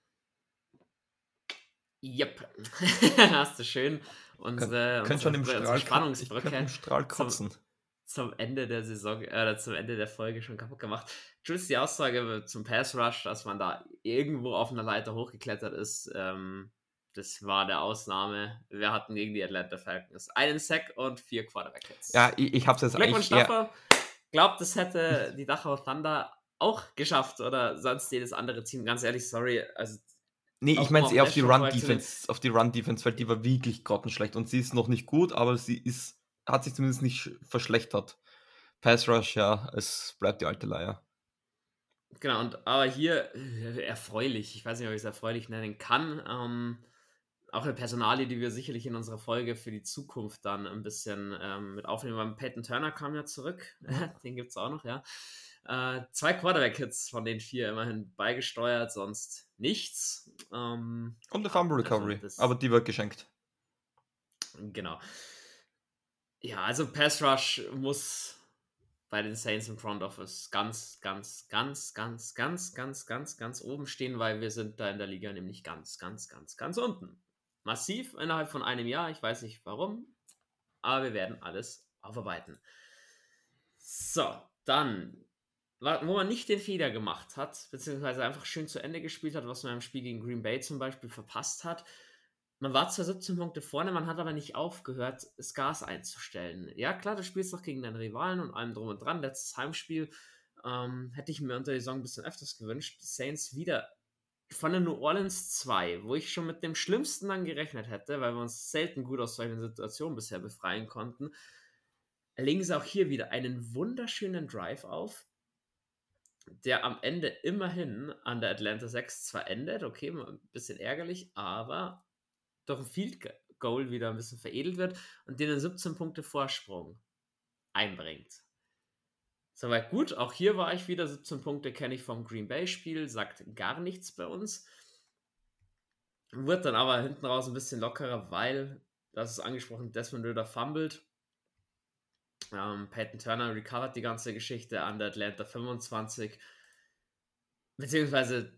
Yep. Hast du schön unsere Schon im Spannungsbrücke Strahl kotzen. zum Ende der Saison oder zum Ende der Folge schon kaputt gemacht. Jules, die Aussage zum Pass Rush, dass man da irgendwo auf einer Leiter hochgeklettert ist, das war der Ausnahme. Wir hatten gegen die Atlanta Falcons einen Sack und 4 Quarterback-Hits. Ja, ich hab's jetzt Glückwunsch dafür. Glaubt, das hätte die Dachau Thunder auch geschafft oder sonst jedes andere Team. Ganz ehrlich, sorry. Also nee, ich meine es eher auf die Run-Defense, weil die war wirklich grottenschlecht und sie ist noch nicht gut, aber hat sich zumindest nicht verschlechtert. Pass Rush, ja, es bleibt die alte Leier. Genau, aber hier erfreulich. Ich weiß nicht, ob ich es erfreulich nennen kann. Auch eine Personalie, die wir sicherlich in unserer Folge für die Zukunft dann ein bisschen mit aufnehmen. Weil Peyton Turner kam ja zurück. Den gibt es auch noch, ja. 2 Quarterback-Hits von den 4 immerhin beigesteuert, sonst nichts. Und eine Fumble Recovery, aber die wird geschenkt. Genau. Ja, also Pass Rush muss bei den Saints im Front Office ganz oben stehen, weil wir sind da in der Liga nämlich ganz unten. Massiv innerhalb von einem Jahr, ich weiß nicht warum, aber wir werden alles aufarbeiten. So, dann, wo man nicht den Fehler gemacht hat, beziehungsweise einfach schön zu Ende gespielt hat, was man im Spiel gegen Green Bay zum Beispiel verpasst hat. Man war zwar 17 Punkte vorne, man hat aber nicht aufgehört, das Gas einzustellen. Ja, klar, du spielst doch gegen deinen Rivalen und allem drum und dran. Letztes Heimspiel hätte ich mir unter der Saison ein bisschen öfters gewünscht. Die Saints wieder von der New Orleans 2, wo ich schon mit dem Schlimmsten dann gerechnet hätte, weil wir uns selten gut aus solchen Situationen bisher befreien konnten, legen sie auch hier wieder einen wunderschönen Drive auf, der am Ende immerhin an der Atlanta 6 zwar endet, okay, ein bisschen ärgerlich, aber durch ein Field Goal wieder ein bisschen veredelt wird und den 17 Punkte Vorsprung einbringt. Soweit gut. Auch hier war ich wieder 17 Punkte, kenne ich vom Green Bay Spiel, sagt gar nichts bei uns. Wird dann aber hinten raus ein bisschen lockerer, weil, das ist angesprochen, Desmond Ridder fumbled. Peyton Turner recovert die ganze Geschichte an der Atlanta 25. Beziehungsweise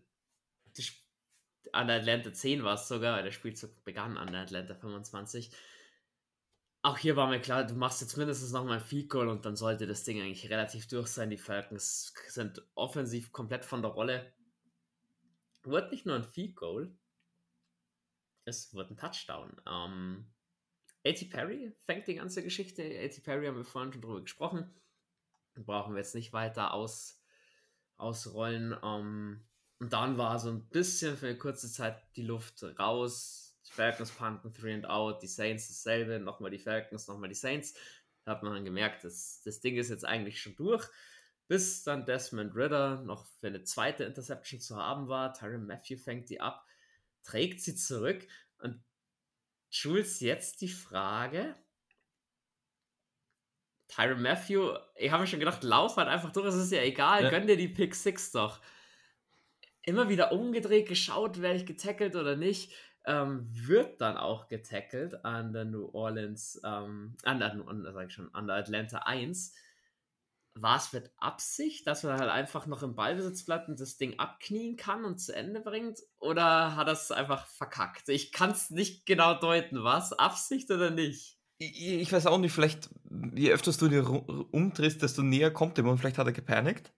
an der Atlanta 10 war es sogar, weil der Spielzug begann an der Atlanta 25. Auch hier war mir klar, du machst jetzt mindestens noch mal ein Field Goal und dann sollte das Ding eigentlich relativ durch sein. Die Falcons sind offensiv komplett von der Rolle. Wird nicht nur ein Field Goal, es wird ein Touchdown. A.T. Perry fängt die ganze Geschichte. A.T. Perry haben wir vorhin schon drüber gesprochen. Brauchen wir jetzt nicht weiter ausrollen. Und dann war so ein bisschen für eine kurze Zeit die Luft raus. Die Falcons punten 3 and out, die Saints dasselbe, nochmal die Falcons, nochmal die Saints. Da hat man dann gemerkt, das Ding ist jetzt eigentlich schon durch. Bis dann Desmond Ridder noch für eine zweite Interception zu haben war. Tyrann Mathieu fängt die ab, trägt sie zurück. Und Jules, jetzt die Frage. Tyrann Mathieu, ich habe mir schon gedacht, lauf halt einfach durch, es ist ja egal, gönn dir die Pick 6 doch. Immer wieder umgedreht, geschaut, werde ich getackelt oder nicht. Wird dann auch getackelt an der New Orleans, an der Atlanta 1. War es mit Absicht, dass man halt einfach noch im Ballbesitz bleibt und das Ding abknien kann und zu Ende bringt? Oder hat er es einfach verkackt? Ich kann es nicht genau deuten. War es Absicht oder nicht? Ich weiß auch nicht, vielleicht, je öfters du dir umdrehst, desto näher kommt er und vielleicht hat er gepanikt.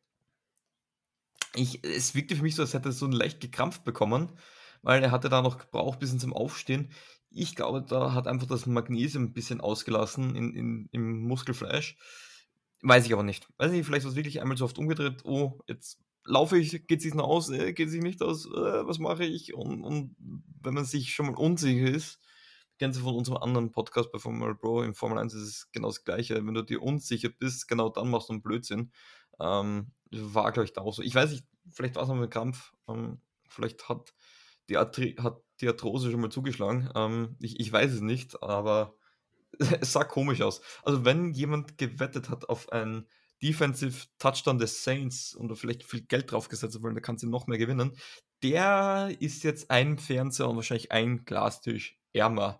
Es wirkte für mich so, als hätte er so leicht gekrampft bekommen, weil er hatte da noch gebraucht bis zum Aufstehen. Ich glaube, da hat einfach das Magnesium ein bisschen ausgelassen im Muskelfleisch. Weiß ich aber nicht. Weiß nicht, vielleicht war es wirklich einmal so oft umgedreht, oh, jetzt laufe ich, geht es sich noch aus, geht es sich nicht aus, was mache ich? Und wenn man sich schon mal unsicher ist, kennst du von unserem anderen Podcast bei Formula Bro, in Formel 1 ist es genau das Gleiche. Wenn du dir unsicher bist, genau dann machst du einen Blödsinn. War, glaube ich, da auch so. Ich weiß nicht, vielleicht war es noch mit Krampf. Vielleicht hat die Arthrose schon mal zugeschlagen. Ich weiß es nicht, aber es sah komisch aus. Also wenn jemand gewettet hat auf einen Defensive Touchdown des Saints und vielleicht viel Geld draufgesetzt hat, weil da kannst du noch mehr gewinnen, der ist jetzt ein Fernseher und wahrscheinlich ein Glastisch ärmer.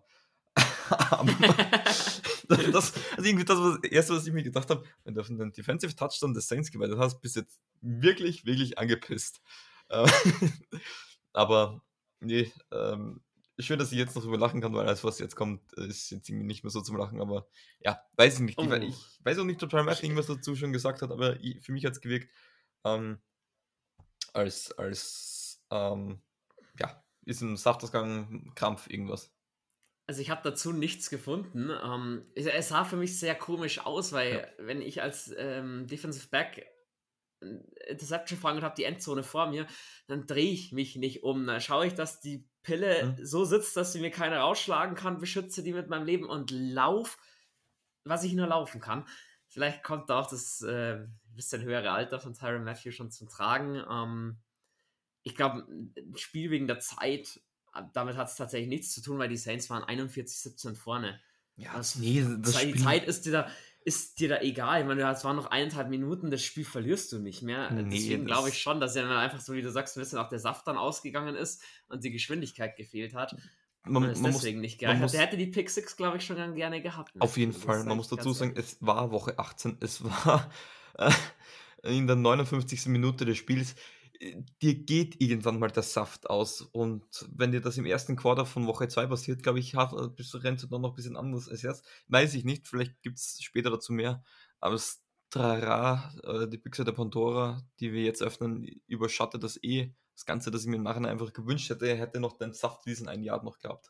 Also irgendwie das Erste, was ich mir gedacht habe, wenn du auf einen Defensive Touchdown des Saints gewettet hast, bist du jetzt wirklich, wirklich angepisst. Äh, Aber nee, schön, dass ich jetzt noch drüber lachen kann, weil alles, was jetzt kommt, ist jetzt irgendwie nicht mehr so zum Lachen. Aber ja, weiß ich nicht. Oh, Ich weiß auch nicht, ob Brian Matt ich, irgendwas dazu schon gesagt hat, aber für mich hat es gewirkt, ähm, ja, ist ein Saftausgang, Krampf, irgendwas. also ich habe dazu nichts gefunden. Es sah für mich sehr komisch aus, Ja. weil wenn ich als Defensive Back Interception fange und habe die Endzone vor mir, dann drehe ich mich nicht um. Dann schaue ich, dass die Pille Hm. so sitzt, dass sie mir keiner rausschlagen kann, beschütze die mit meinem Leben und lauf, was ich nur laufen kann. Vielleicht kommt da auch das bisschen höhere Alter von Tyrann Matthew schon zum Tragen. Ich glaube, ein Spiel wegen der Zeit, damit hat es tatsächlich nichts zu tun, weil die Saints waren 41-17 vorne. Ja, Das, nee, das die Spiel. Zeit ist dir da egal. Ich meine, es waren noch 1,5 Minuten, das Spiel verlierst du nicht mehr. Nee, Deswegen glaube ich das. schon, dass ja dann einfach so, wie du sagst, ein bisschen auch der Saft dann ausgegangen ist und die Geschwindigkeit gefehlt hat und Man, es man muss. deswegen nicht Man gereicht hat. Der muss. hätte die Pick 6, glaube ich, schon gerne gehabt, Auf jeden Matthew. Das Fall, sage man muss ich dazu ganz sagen, ehrlich. es war Woche 18, es war äh, in der 59. Minute des Spiels. Dir geht irgendwann mal der Saft aus. Und wenn dir das im ersten Quarter von Woche 2 passiert, glaube ich, rennst du dann noch ein bisschen anders als jetzt. Weiß ich nicht, vielleicht gibt es später dazu mehr. Aber das Trara, die Büchse der Pandora, die wir jetzt öffnen, überschattet das eh. Das Ganze, das ich mir im Nachhinein einfach gewünscht hätte, hätte noch den Saft diesen ein Jahr noch gehabt.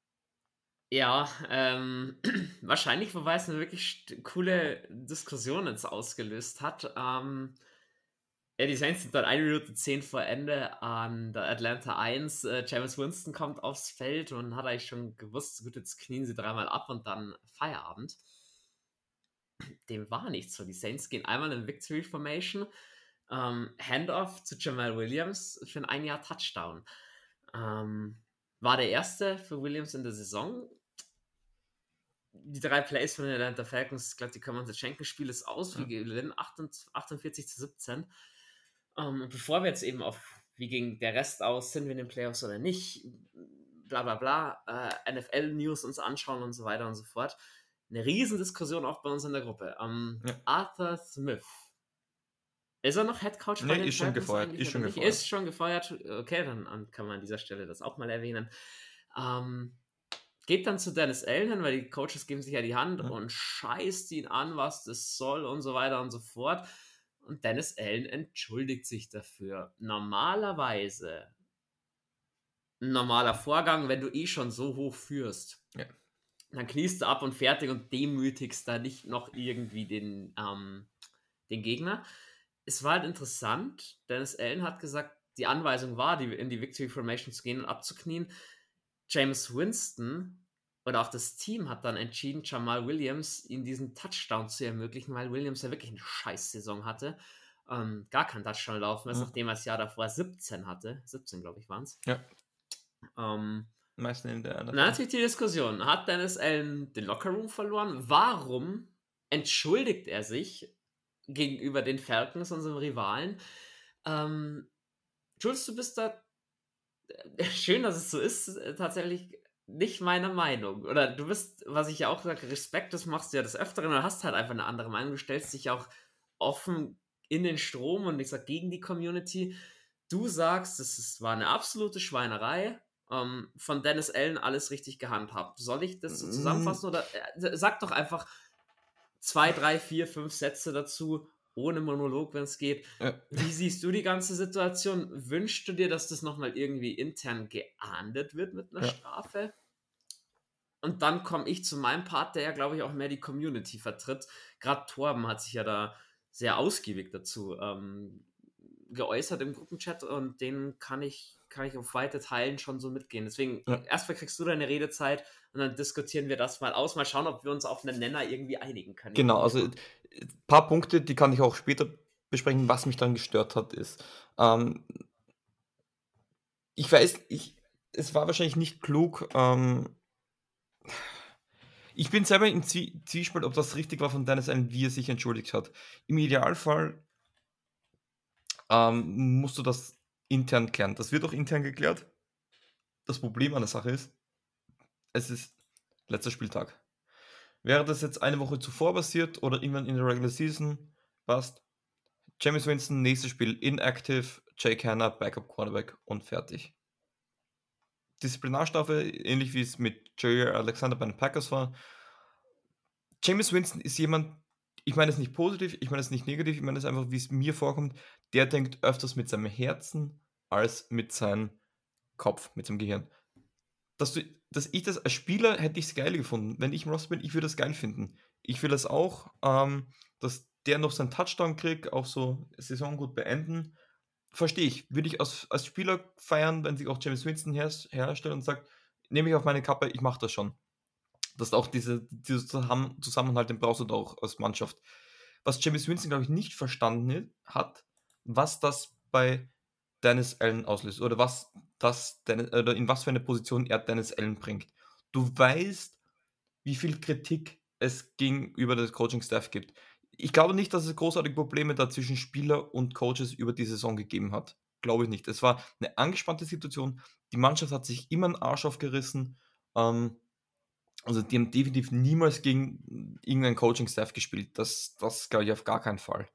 Ja, wahrscheinlich, wobei es eine wirklich coole Diskussion jetzt ausgelöst hat. Ja, die Saints sind dann 1 Minute 10 vor Ende an der Atlanta 1. Jameis Winston kommt aufs Feld und hat eigentlich schon gewusst, gut, jetzt knien sie dreimal ab und dann Feierabend. Dem war nicht so. Die Saints gehen einmal in Victory Formation, Handoff zu Jamal Williams für ein 1 Jahr Touchdown. War der erste für Williams in der Saison. Die 3 Plays von den Atlanta Falcons, ich glaube, die können wir uns jetzt schenken. Spiel ist aus, wir Ja. gewinnen 48-17. Und bevor wir jetzt eben auf, wie ging der Rest aus, sind wir in den Playoffs oder nicht, bla bla bla, NFL-News uns anschauen und so weiter und so fort. Eine Riesendiskussion auch bei uns in der Gruppe. Ja. Arthur Smith. Ist er noch Head Coach bei Nee, den ist schon Falcons gefeuert, eigentlich ist oder schon nicht? gefeuert. Ist schon gefeuert. Okay, dann kann man an dieser Stelle das auch mal erwähnen. Geht dann zu Dennis Allen hin, weil die Coaches geben sich ja die Hand Ja. und scheißt ihn an, was das soll und so weiter und so fort. Und Dennis Allen entschuldigt sich dafür. Normalerweise ein normaler Vorgang, wenn du eh schon so hoch führst. Ja. Dann kniest du ab und fertig und demütigst da nicht noch irgendwie den Gegner. Es war halt interessant, Dennis Allen hat gesagt, die Anweisung war, in die Victory Formation zu gehen und abzuknien. James Winston oder auch das Team hat dann entschieden, Jamal Williams ihm diesen Touchdown zu ermöglichen, weil Williams ja wirklich eine Scheiß-Saison hatte. Gar kein Touchdown laufen ist, Ja. nachdem er das Jahr davor 17 hatte. 17, glaube ich, waren es. Ja. Ähm, Meisten in der NFL. Natürlich die Diskussion. Hat Dennis Allen den Lockerroom verloren? Warum entschuldigt er sich gegenüber den Falcons, unserem Rivalen? Jules, du bist da schön, dass es so ist, tatsächlich nicht meine Meinung. Oder du bist, was ich ja auch sage, Respekt, das machst du ja des Öfteren und hast halt einfach eine andere Meinung. Du stellst dich auch offen in den Strom und ich sag gegen die Community. Du sagst, war eine absolute Schweinerei. Von Dennis Allen alles richtig gehandhabt. Soll ich das so zusammenfassen oder sag doch einfach 2, 3, 4, 5 Sätze dazu, ohne Monolog, wenn es geht. Ja. Wie siehst du die ganze Situation? Wünschst du dir, dass das nochmal irgendwie intern geahndet wird mit einer Ja. Strafe? Und dann komme ich zu meinem Part, der ja, glaube ich, auch mehr die Community vertritt. Gerade Torben hat sich ja da sehr ausgiebig dazu geäußert im Gruppenchat und den kann ich kann ich auf weite Teilen schon so mitgehen. Deswegen, Ja. erstmal kriegst du deine Redezeit und dann diskutieren wir das mal aus. Mal schauen, ob wir uns auf einen Nenner irgendwie einigen können. Genau, also ein paar Punkte, die kann ich auch später besprechen. Was mich dann gestört hat, ist, ich weiß, es war wahrscheinlich nicht klug. Ich bin selber im Zwiespalt, ob das richtig war von Dennis Allen, wie er sich entschuldigt hat. Im Idealfall musst du das intern klären. Das wird auch intern geklärt. Das Problem an der Sache ist, es ist letzter Spieltag. Wäre das jetzt eine Woche zuvor passiert oder irgendwann in der Regular Season, passt. Jameis Winston, nächstes Spiel inactive, Jake Hanna, Backup Quarterback und fertig. Disziplinarstrafe, ähnlich wie es mit Jair Alexander bei den Packers war. Jameis Winston ist jemand, ich meine es nicht positiv, ich meine es nicht negativ, ich meine es einfach, wie es mir vorkommt, der denkt öfters mit seinem Herzen als mit seinem Kopf, mit seinem Gehirn. Dass ich das als Spieler hätte ich es geil gefunden. Wenn ich im Roster bin, ich würde das geil finden. Ich will das auch, dass der noch seinen Touchdown kriegt, auch so Saison gut beenden. Verstehe ich. Würde ich als Spieler feiern, wenn sich auch Jameis Winston herstellt und sagt, nehme ich auf meine Kappe, ich mache das schon. Dass auch diese Zusammenhalt, den brauchst du da auch als Mannschaft. Was Jameis Winston, glaube ich, nicht verstanden hat, was das bei Dennis Allen auslöst oder oder in was für eine Position er Dennis Allen bringt. Du weißt, wie viel Kritik es gegenüber des Coaching-Staff gibt. Ich glaube nicht, dass es großartige Probleme da zwischen Spieler und Coaches über die Saison gegeben hat. Glaube ich nicht. Es war eine angespannte Situation. Die Mannschaft hat sich immer einen Arsch aufgerissen. Also die haben definitiv niemals gegen irgendeinen Coaching-Staff gespielt. Das glaube ich auf gar keinen Fall.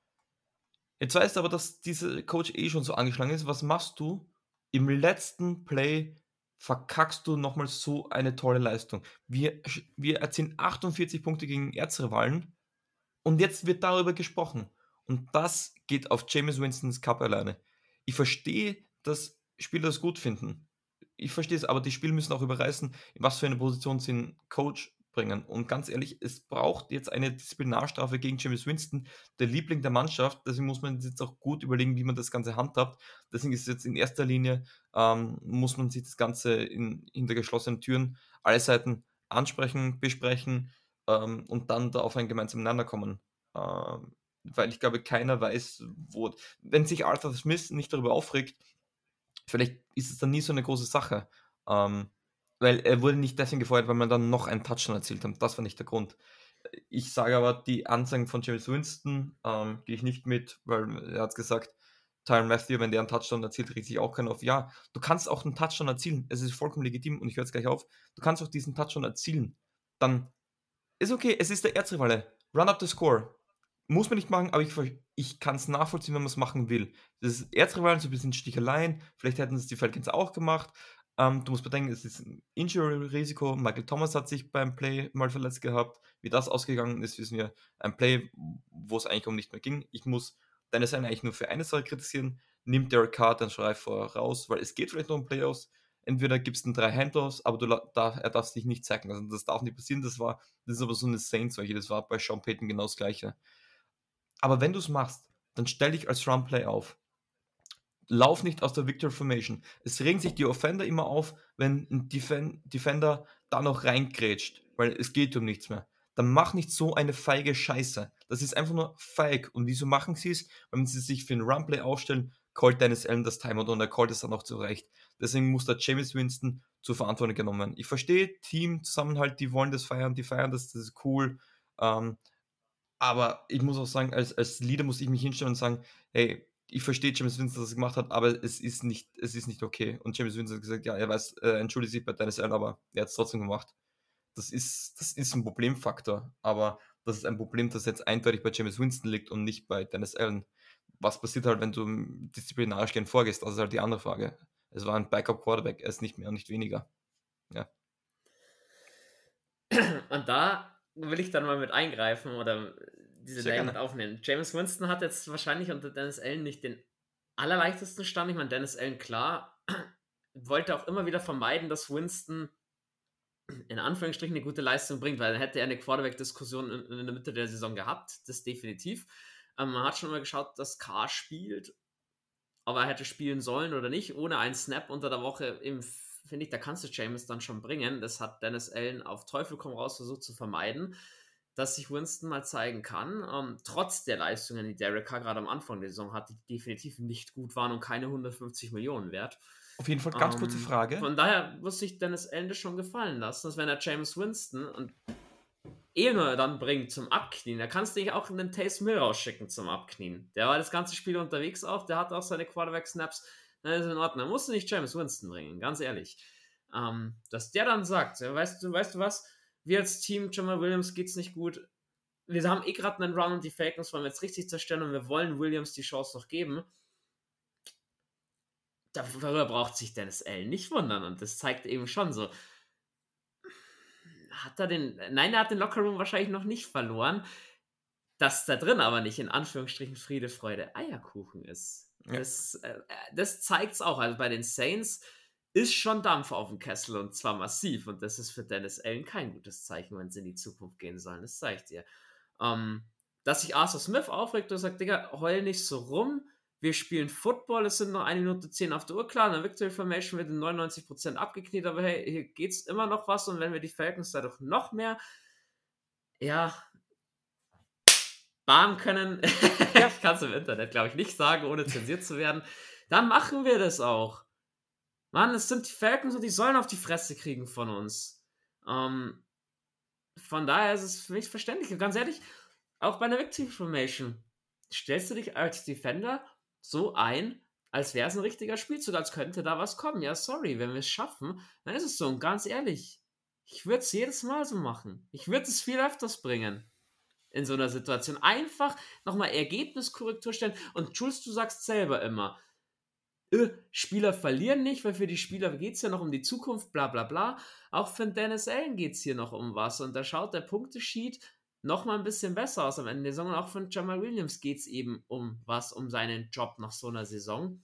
Jetzt weißt du aber, dass dieser Coach schon so angeschlagen ist. Was machst du? Im letzten Play verkackst du nochmal so eine tolle Leistung. Wir erzielen 48 Punkte gegen Erzrivalen und jetzt wird darüber gesprochen. Und das geht auf Jameis Winstons Cup alleine. Ich verstehe, dass Spieler das gut finden. Ich verstehe es, aber die Spieler müssen auch überreißen, in was für eine Position sie einen Coach bringen. Und ganz ehrlich, es braucht jetzt eine Disziplinarstrafe gegen Jameis Winston, der Liebling der Mannschaft. Deswegen muss man jetzt auch gut überlegen, wie man das Ganze handhabt. Deswegen ist es jetzt in erster Linie, muss man sich das Ganze hinter geschlossenen Türen alle Seiten ansprechen, besprechen und dann da auf einen gemeinsamen Nenner kommen. Weil ich glaube, keiner weiß, wenn sich Arthur Smith nicht darüber aufregt, vielleicht ist es dann nie so eine große Sache. Weil er wurde nicht deswegen gefeuert, weil man dann noch einen Touchdown erzielt hat. Das war nicht der Grund. Ich sage aber, die Ansagen von Jameis Winston gehe ich nicht mit, weil er hat gesagt, Tyrann Mathieu, wenn der einen Touchdown erzielt, regt sich auch keiner auf. Ja, du kannst auch einen Touchdown erzielen. Es ist vollkommen legitim und ich höre jetzt gleich auf. Du kannst auch diesen Touchdown erzielen. Dann ist okay, es ist der Erzrivaler. Run up the score. Muss man nicht machen, aber ich kann es nachvollziehen, wenn man es machen will. Das ist Erzrivalen, so ein bisschen Sticheleien. Vielleicht hätten es die Falcons auch gemacht. Du musst bedenken, es ist ein Injury-Risiko. Michael Thomas hat sich beim Play mal verletzt gehabt. Wie das ausgegangen ist, wissen wir. Ein Play, wo es eigentlich um nicht mehr ging. Ich muss Dennis Allen eigentlich nur für eine Sache kritisieren. Nimmt Derek Carr den Schrei vor raus, weil es geht vielleicht noch um Playoffs. Entweder gibt es einen 3 Handoffs, aber er darf sich nicht zeigen. Also das darf nicht passieren. Das ist aber so eine Saints-Weiche. Das war bei Sean Payton genau das Gleiche. Aber wenn du es machst, dann stell dich als Run-Play auf. Lauf nicht aus der Victory Formation. Es regen sich die Offender immer auf, wenn ein Defender da noch reingrätscht, weil es geht um nichts mehr. Dann mach nicht so eine feige Scheiße. Das ist einfach nur feig. Und wieso machen sie es? Wenn sie sich für ein Runplay aufstellen, callt Dennis Allen das Timeout und er callt es dann auch zurecht. Deswegen muss der Jameis Winston zur Verantwortung genommen werden. Ich verstehe, Team, Zusammenhalt, die wollen das feiern, die feiern das, das ist cool. Aber ich muss auch sagen, als Leader muss ich mich hinstellen und sagen, hey, ich verstehe Jameis Winston, dass er es gemacht hat, aber es ist nicht okay. Und Jameis Winston hat gesagt, ja, er weiß, entschuldigt sich bei Dennis Allen, aber er hat es trotzdem gemacht. Das ist ein Problemfaktor, aber das ist ein Problem, das jetzt eindeutig bei Jameis Winston liegt und nicht bei Dennis Allen. Was passiert halt, wenn du disziplinarisch gern vorgehst? Das ist halt die andere Frage. Es war ein Backup-Quarterback, er ist nicht mehr und nicht weniger. Ja. Und da will ich dann mal mit eingreifen oder diese Sehr Lane mit gerne. aufnehmen. Jameis Winston hat jetzt wahrscheinlich unter Dennis Allen nicht den allerleichtesten Stand. Ich meine, Dennis Allen, klar, wollte auch immer wieder vermeiden, dass Winston in Anführungsstrichen eine gute Leistung bringt, weil dann hätte er eine Quarterback-Diskussion in der Mitte der Saison gehabt, das definitiv. Man hat schon immer geschaut, dass Carr spielt, ob er hätte spielen sollen oder nicht, ohne einen Snap unter der Woche, finde ich, da kannst du Jameis dann schon bringen. Das hat Dennis Allen auf Teufel komm raus versucht zu vermeiden, dass sich Winston mal zeigen kann, trotz der Leistungen, die Derek Carr gerade am Anfang der Saison hatte, die definitiv nicht gut waren und keine 150 Millionen wert. Auf jeden Fall, ganz kurze Frage. Von daher muss sich Dennis Allen das schon gefallen lassen, dass wenn er Jameis Winston und nur dann bringt zum Abknien, da kannst du dich auch in den Taysom Hill rausschicken zum Abknien. Der war das ganze Spiel unterwegs auch, der hat auch seine Quarterback-Snaps, dann ist in Ordnung. Da musst du nicht Jameis Winston bringen, ganz ehrlich. Dass der dann sagt, weißt du was, wir als Team, Jamal Williams geht's nicht gut, wir haben gerade einen Run und die Falcons wollen wir jetzt richtig zerstören und wir wollen Williams die Chance noch geben. Darüber braucht sich Dennis Allen nicht wundern und das zeigt eben schon so, er hat den Lockerroom wahrscheinlich noch nicht verloren, dass da drin aber nicht in Anführungsstrichen Friede, Freude, Eierkuchen ist. Ja. Das zeigt es auch. Also bei den Saints ist schon Dampf auf dem Kessel und zwar massiv und das ist für Dennis Allen kein gutes Zeichen, wenn sie in die Zukunft gehen sollen. Das zeigt dir. Dass sich Arthur Smith aufregt und sagt, Digga, heul nicht so rum, wir spielen Football, es sind noch 1 Minute 10 auf der Uhr, klar, eine Victory Formation wird in 99% abgekniet, aber hey, hier geht's immer noch was und wenn wir die Falcons dadurch noch mehr, bahnen können, ich kann es im Internet, glaube ich, nicht sagen, ohne zensiert zu werden, dann machen wir das auch. Mann, es sind die Falcons und die sollen auf die Fresse kriegen von uns. Von daher ist es für mich verständlich. Und ganz ehrlich, auch bei einer Victory Formation stellst du dich als Defender so ein, als wäre es ein richtiger Spielzug, als könnte da was kommen. Ja, sorry, wenn wir es schaffen, dann ist es so. Und ganz ehrlich, ich würde es jedes Mal so machen. Ich würde es viel öfters bringen in so einer Situation. Einfach nochmal Ergebniskorrektur stellen. Und Jules, du sagst selber immer, Spieler verlieren nicht, weil für die Spieler geht es ja noch um die Zukunft, bla bla bla. Auch für Dennis Allen geht es hier noch um was. Und da schaut der Punktesheet noch mal ein bisschen besser aus am Ende der Saison. Und auch von Jamal Williams geht es eben um was, um seinen Job nach so einer Saison.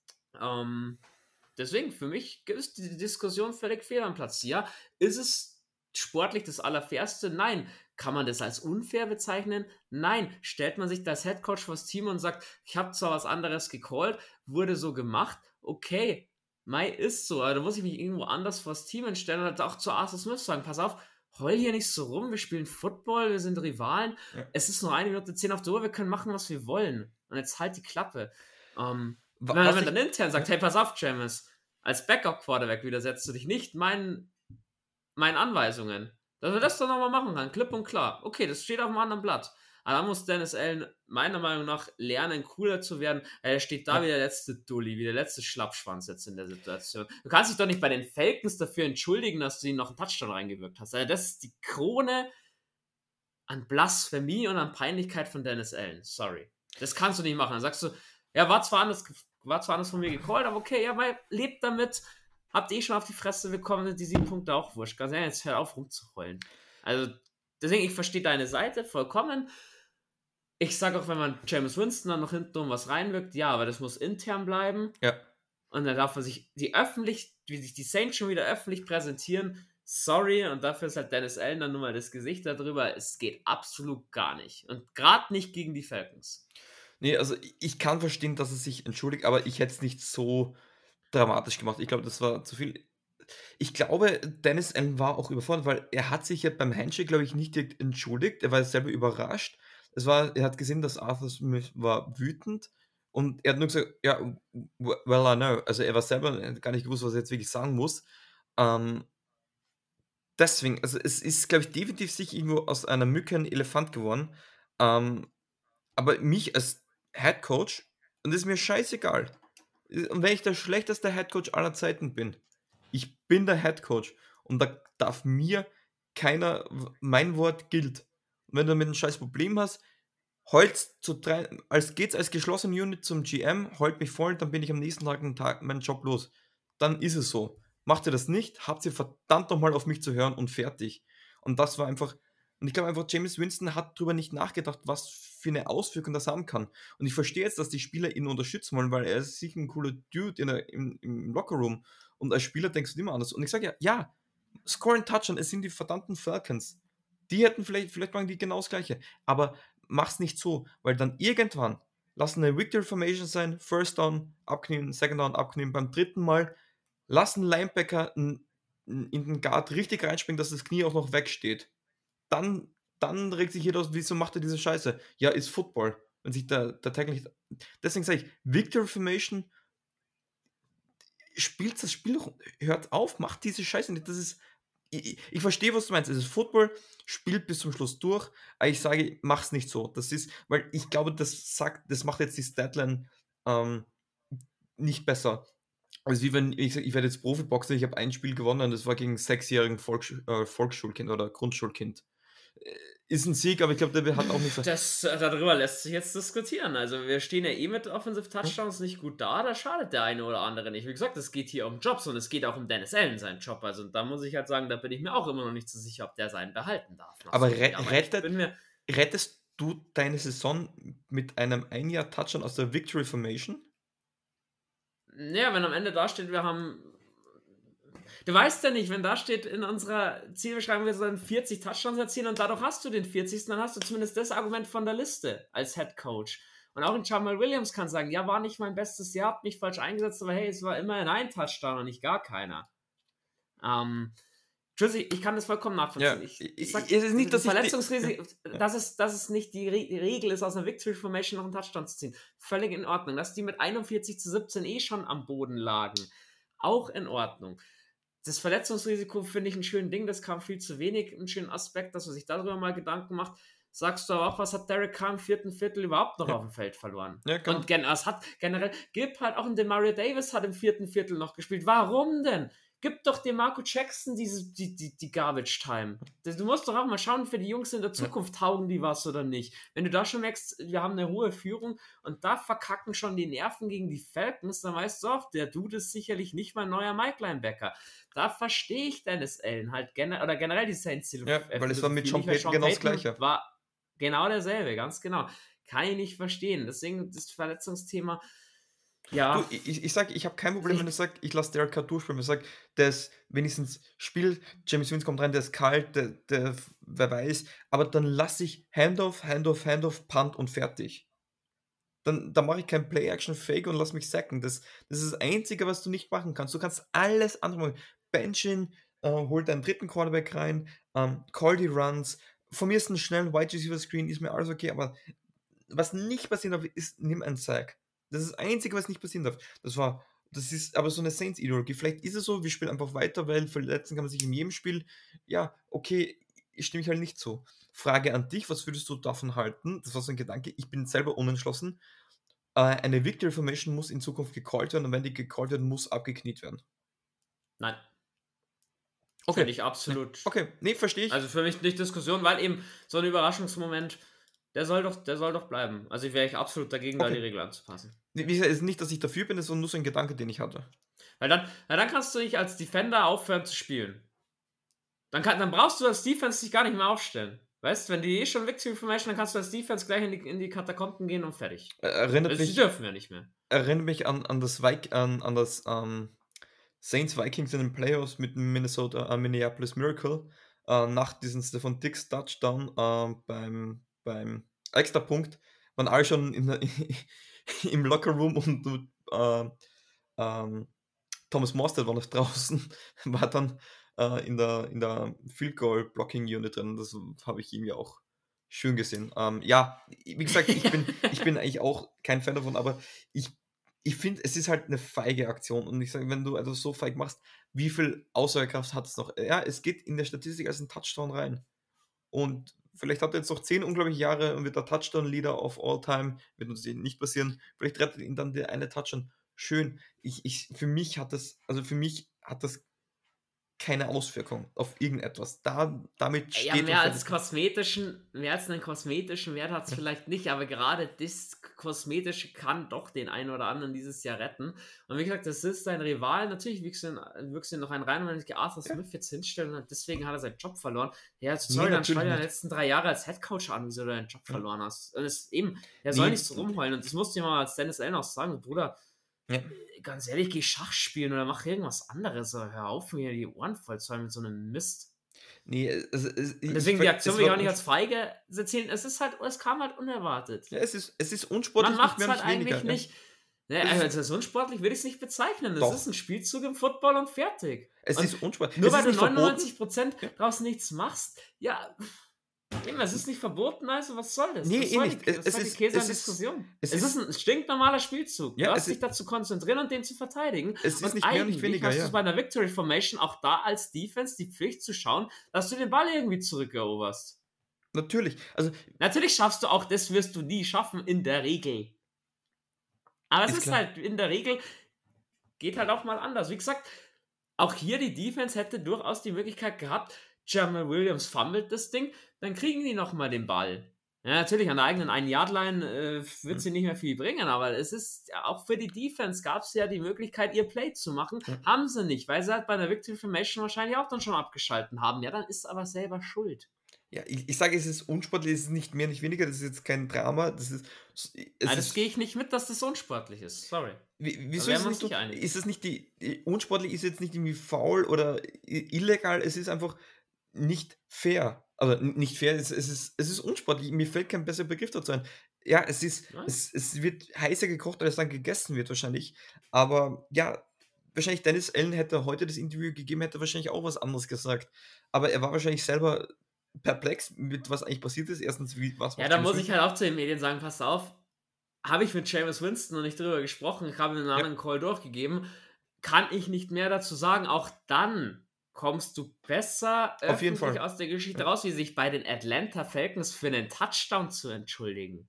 Deswegen, für mich ist die Diskussion völlig fehl am Platz. Ja, ist es sportlich das Allerfairste? Nein. Kann man das als unfair bezeichnen? Nein. Stellt man sich da als Headcoach vors Team und sagt, ich habe zwar was anderes gecallt, wurde so gemacht, okay, Mai ist so, aber da muss ich mich irgendwo anders vors Team entstellen und halt auch zu Arthur Smith sagen, pass auf, heul hier nicht so rum, wir spielen Football, wir sind Rivalen, es ist nur 1 Minute 10 auf der Uhr, wir können machen, was wir wollen. Und jetzt halt die Klappe. Wenn man dann intern sagt, hey, pass auf, Jameis, als Backup-Quarterback widersetzt du dich nicht meinen Anweisungen. Dass er das dann nochmal machen kann, klipp und klar. Okay, das steht auf einem anderen Blatt. Aber da muss Dennis Allen meiner Meinung nach lernen, cooler zu werden. Er steht da wie der letzte Dulli, wie der letzte Schlappschwanz jetzt in der Situation. Du kannst dich doch nicht bei den Falcons dafür entschuldigen, dass du ihnen noch einen Touchdown reingewirkt hast. Also das ist die Krone an Blasphemie und an Peinlichkeit von Dennis Allen. Sorry. Das kannst du nicht machen. Dann sagst du, ja, war zwar anders von mir gecallt, aber okay, ja, weil lebt damit. Habt ihr schon auf die Fresse bekommen, sind die 7 Punkte auch wurscht. Ganz ehrlich, jetzt hör auf rumzuheulen. Also, deswegen, ich verstehe deine Seite vollkommen. Ich sage auch, wenn man Jameis Winston dann noch hinten was reinwirkt, ja, aber das muss intern bleiben. Ja. Und dann darf man sich wie sich die Saints schon wieder öffentlich präsentieren, sorry, und dafür ist halt Dennis Allen dann nur mal das Gesicht darüber. Es geht absolut gar nicht. Und gerade nicht gegen die Falcons. Nee, also ich kann verstehen, dass er sich entschuldigt, aber ich hätte es nicht so dramatisch gemacht. Ich glaube, das war zu viel. Ich glaube, Dennis Allen war auch überfordert, weil er hat sich ja beim Handshake, glaube ich, nicht direkt entschuldigt. Er war selber überrascht. Er hat gesehen, dass Arthur Smith war wütend und er hat nur gesagt, ja, well, I know. Also er war selber gar nicht gewusst, was er jetzt wirklich sagen muss. Deswegen, also es ist, glaube ich, definitiv sich irgendwo aus einer Mücke ein Elefant geworden. Aber mich als Head Coach, und das ist mir scheißegal. Und wenn ich der schlechteste Head Coach aller Zeiten bin, ich bin der Head Coach und da darf mir keiner, mein Wort gilt. Und wenn du damit ein scheiß Problem hast, heult geht's als geschlossene Unit zum GM, heult mich voll, dann bin ich am nächsten Tag meinen Job los. Dann ist es so. Macht ihr das nicht, habt ihr verdammt nochmal auf mich zu hören und fertig. Und das war einfach, und ich glaube einfach, Jameis Winston hat darüber nicht nachgedacht, was für eine Auswirkung das haben kann. Und ich verstehe jetzt, dass die Spieler ihn unterstützen wollen, weil er ist sicher ein cooler Dude im Lockerroom. Und als Spieler denkst du immer anders. Und ich sage ja, score and Touchdown, es sind die verdammten Falcons. Die hätten vielleicht machen die genau das Gleiche. Aber mach's nicht so, weil dann irgendwann lassen eine Victory Formation sein, First Down abknien, Second Down abknien, beim dritten Mal lassen Linebacker in den Guard richtig reinspringen, dass das Knie auch noch wegsteht. Dann regt sich jeder aus, wieso macht er diese Scheiße? Ja, ist Football. Wenn sich der Tackle nicht. Deswegen sage ich, Victory Formation, spielt das Spiel doch, hört auf, macht diese Scheiße nicht. Das ist. Ich verstehe, was du meinst. Es ist Football, spielt bis zum Schluss durch, aber ich sage, mach's nicht so. Das ist, weil ich glaube, das macht jetzt die Statline nicht besser. Also wie wenn ich sage, ich werde jetzt Profiboxer, ich habe ein Spiel gewonnen und das war gegen 6-jährigen Volksschulkind oder Grundschulkind. Ist ein Sieg, aber ich glaube, der hat auch nicht so. Darüber lässt sich jetzt diskutieren. Also wir stehen ja eh mit Offensive Touchdowns nicht gut da schadet der eine oder andere nicht. Wie gesagt, es geht hier um Jobs und es geht auch um Dennis Allen, seinen Job. Also da muss ich halt sagen, da bin ich mir auch immer noch nicht so sicher, ob der seinen behalten darf. Aber rettest du deine Saison mit einem 1-Jahr Touchdown aus der Victory Formation? Ja, wenn am Ende da steht, wir haben. Du weißt ja nicht, wenn da steht in unserer Zielbeschreibung, wir sollen 40 Touchdowns erzielen und dadurch hast du den 40. Dann hast du zumindest das Argument von der Liste als Head Coach. Und auch ein Jamal Williams kann sagen, ja, war nicht mein bestes Jahr, hab mich falsch eingesetzt, aber hey, es war immerhin ein Touchdown und nicht gar keiner. Ich kann das vollkommen nachvollziehen. Ja, Ich sag, es ist nicht, dass Verletzungsrisiko, dass es nicht die Regel ist, aus einer Victory Formation noch einen Touchdown zu ziehen. Völlig in Ordnung. Dass die mit 41-17 eh schon am Boden lagen. Auch in Ordnung. Das Verletzungsrisiko finde ich ein schönes Ding, das kam viel zu wenig, ein schöner Aspekt, dass man sich darüber mal Gedanken macht. Sagst du aber auch, was hat Derek Carr im 4. Viertel überhaupt noch auf dem Feld verloren? Ja, genau. Und es hat generell, gibt halt auch ein Demario Davis hat im 4. Viertel noch gespielt. Warum denn? Gib doch dem Marco Jackson die Garbage Time. Du musst doch auch mal schauen, für die Jungs in der Zukunft taugen die was oder nicht. Wenn du da schon merkst, wir haben eine hohe Führung und da verkacken schon die Nerven gegen die Falcons, dann weißt du auch, der Dude ist sicherlich nicht mein neuer Mike Linebacker. Da verstehe ich Dennis Allen halt generell die Saints. Ja, weil es war mit Sean Payton genau das Gleiche. War genau derselbe, ganz genau. Kann ich nicht verstehen. Deswegen das Verletzungsthema. Ja. Du, ich sage, ich habe kein Problem, wenn du sagst, ich lasse Derek Carr durchspielen. Ich sage, der ist wenigstens Spiel, James Winston kommt rein, der ist kalt, der wer weiß, aber dann lasse ich Handoff, Punt und fertig. Dann mache ich kein Play-Action-Fake und lass mich sacken. Das ist das Einzige, was du nicht machen kannst. Du kannst alles andere machen. Benchen, hol deinen dritten Quarterback rein, call die Runs. Von mir ist ein schnellen Wide Receiver Screen, ist mir alles okay, aber was nicht passieren darf, ist, nimm einen Sack. Das ist das Einzige, was nicht passieren darf. Das ist aber so eine Saints-Ideologie. Vielleicht ist es so, wir spielen einfach weiter, weil verletzen kann man sich in jedem Spiel. Ja, okay, stimme ich halt nicht zu. Frage an dich, was würdest du davon halten? Das war so ein Gedanke, ich bin selber unentschlossen. Eine Victory Formation muss in Zukunft gecallt werden und wenn die gecallt wird, muss abgekniet werden. Nein. Okay. Finde ich absolut. Okay, nee, verstehe ich. Also für mich nicht Diskussion, weil eben so ein Überraschungsmoment, der soll doch bleiben. Also wäre ich absolut dagegen, da die Regel anzupassen. Wie gesagt, es ist nicht, dass ich dafür bin, es war nur so ein Gedanke, den ich hatte. Weil dann kannst du nicht als Defender aufhören zu spielen. Dann brauchst du als Defense dich gar nicht mehr aufstellen. Weißt du, wenn die schon Victory Formation, dann kannst du als Defense gleich in die Katakomben gehen und fertig. Die dürfen wir nicht mehr. Erinnert mich an das Saints Vikings in den Playoffs mit dem Minneapolis Miracle. Nach diesem Stephon Diggs Touchdown beim Extrapunkt waren alle schon im Lockerroom und Thomas Morstead war noch draußen, war dann in der Field Goal Blocking Unit drin. Das habe ich ihm ja auch schön gesehen. Ja, wie gesagt, ich bin eigentlich auch kein Fan davon, aber ich finde, es ist halt eine feige Aktion und ich sage, wenn du also so feig machst, wie viel Aussagekraft hat es noch? Ja, es geht in der Statistik als ein Touchdown rein. Und vielleicht hat er jetzt noch 10 unglaubliche Jahre und wird der Touchdown-Leader of all time, wird uns nicht passieren. Vielleicht rettet ihn dann der eine Touchdown. Schön. Für mich hat das keine Auswirkung auf irgendetwas. Damit steht ja, mehr als einen kosmetischen Wert hat es vielleicht nicht, aber gerade das Kosmetische kann doch den einen oder anderen dieses Jahr retten. Und wie gesagt, das ist sein Rival. Natürlich wirkst du noch einen rein, und wenn ich Arthur Smith jetzt hinstellen und deswegen hat er seinen Job verloren. Ja, sorry, dann schau dir die letzten 3 Jahre als Headcoach an, wieso du deinen Job verloren hast. Und das eben, er soll nicht so rumheulen. Und das musste ich mal als Dennis Allen auch sagen, Bruder. Ja. Ganz ehrlich, geh Schach spielen oder mach irgendwas anderes. Hör auf, mir die Ohren voll zu haben mit so einem Mist. Nee, Und deswegen die Aktion will ich auch nicht als feige erzählen. Es kam halt unerwartet. Ja, es ist Man unsportlich, nicht macht es mehr, halt nicht weniger. eigentlich Ja. nicht. Ne, Es ist, also so unsportlich würde ich es nicht bezeichnen. Es ist doch, ein Spielzug im Football und fertig. es Und ist unsportlich. nur Es weil ist du nicht verboten. 99% Ja. draus nichts machst, ja, eben, es ist nicht verboten, also was soll das? Nee, Was eh soll nicht. was soll die Käse an Diskussion? Es ist ein stinknormaler Spielzug. Ja, Du hast dich dazu konzentrieren und den zu verteidigen. es ist Und nicht mehr und nicht eigentlich weniger, hast du es ja. bei einer Victory Formation auch da als Defense die Pflicht zu schauen, dass du den Ball irgendwie zurückeroberst. Natürlich. Also, Natürlich schaffst du auch, das wirst du nie schaffen, in der Regel. Aber es ist ist klar. halt, in der Regel geht halt auch mal anders. Wie gesagt, auch hier die Defense hätte durchaus die Möglichkeit gehabt, Jamal Williams fummelt das Ding, dann kriegen die nochmal den Ball. Ja, natürlich, an der eigenen 1-Yard-Line wird sie nicht mehr viel bringen, aber es ist auch für die Defense gab es ja die Möglichkeit, ihr Play zu machen. Ja. Haben sie nicht, weil sie halt bei der Victory Formation wahrscheinlich auch dann schon abgeschalten haben. Ja, dann ist aber selber schuld. Ja, ich sage, es ist unsportlich, es ist nicht mehr, nicht weniger, das ist jetzt kein Drama, das ist, Das gehe ich nicht mit, dass das unsportlich ist. Sorry. wieso wären ist wir es uns nicht, nicht einig. ist es nicht unsportlich ist jetzt nicht irgendwie faul oder illegal, es ist einfach nicht fair. Also nicht fair, es ist unsportlich, mir fällt kein besserer Begriff dazu ein. Ja, Ja. es wird heißer gekocht, als dann gegessen wird wahrscheinlich, aber ja, wahrscheinlich Dennis Allen hätte heute das Interview gegeben, hätte wahrscheinlich auch was anderes gesagt, aber er war wahrscheinlich selber perplex mit was eigentlich passiert ist. Erstens, was Ja, macht da James muss ich Winston? halt auch zu den Medien sagen, pass auf, habe ich mit Jameis Winston noch nicht drüber gesprochen, ich habe ihm einen Ja, anderen Call durchgegeben, kann ich nicht mehr dazu sagen. Auch dann kommst du besser auf jeden öffentlich Fall. aus der Geschichte Ja. raus, wie sich bei den Atlanta Falcons für einen Touchdown zu entschuldigen.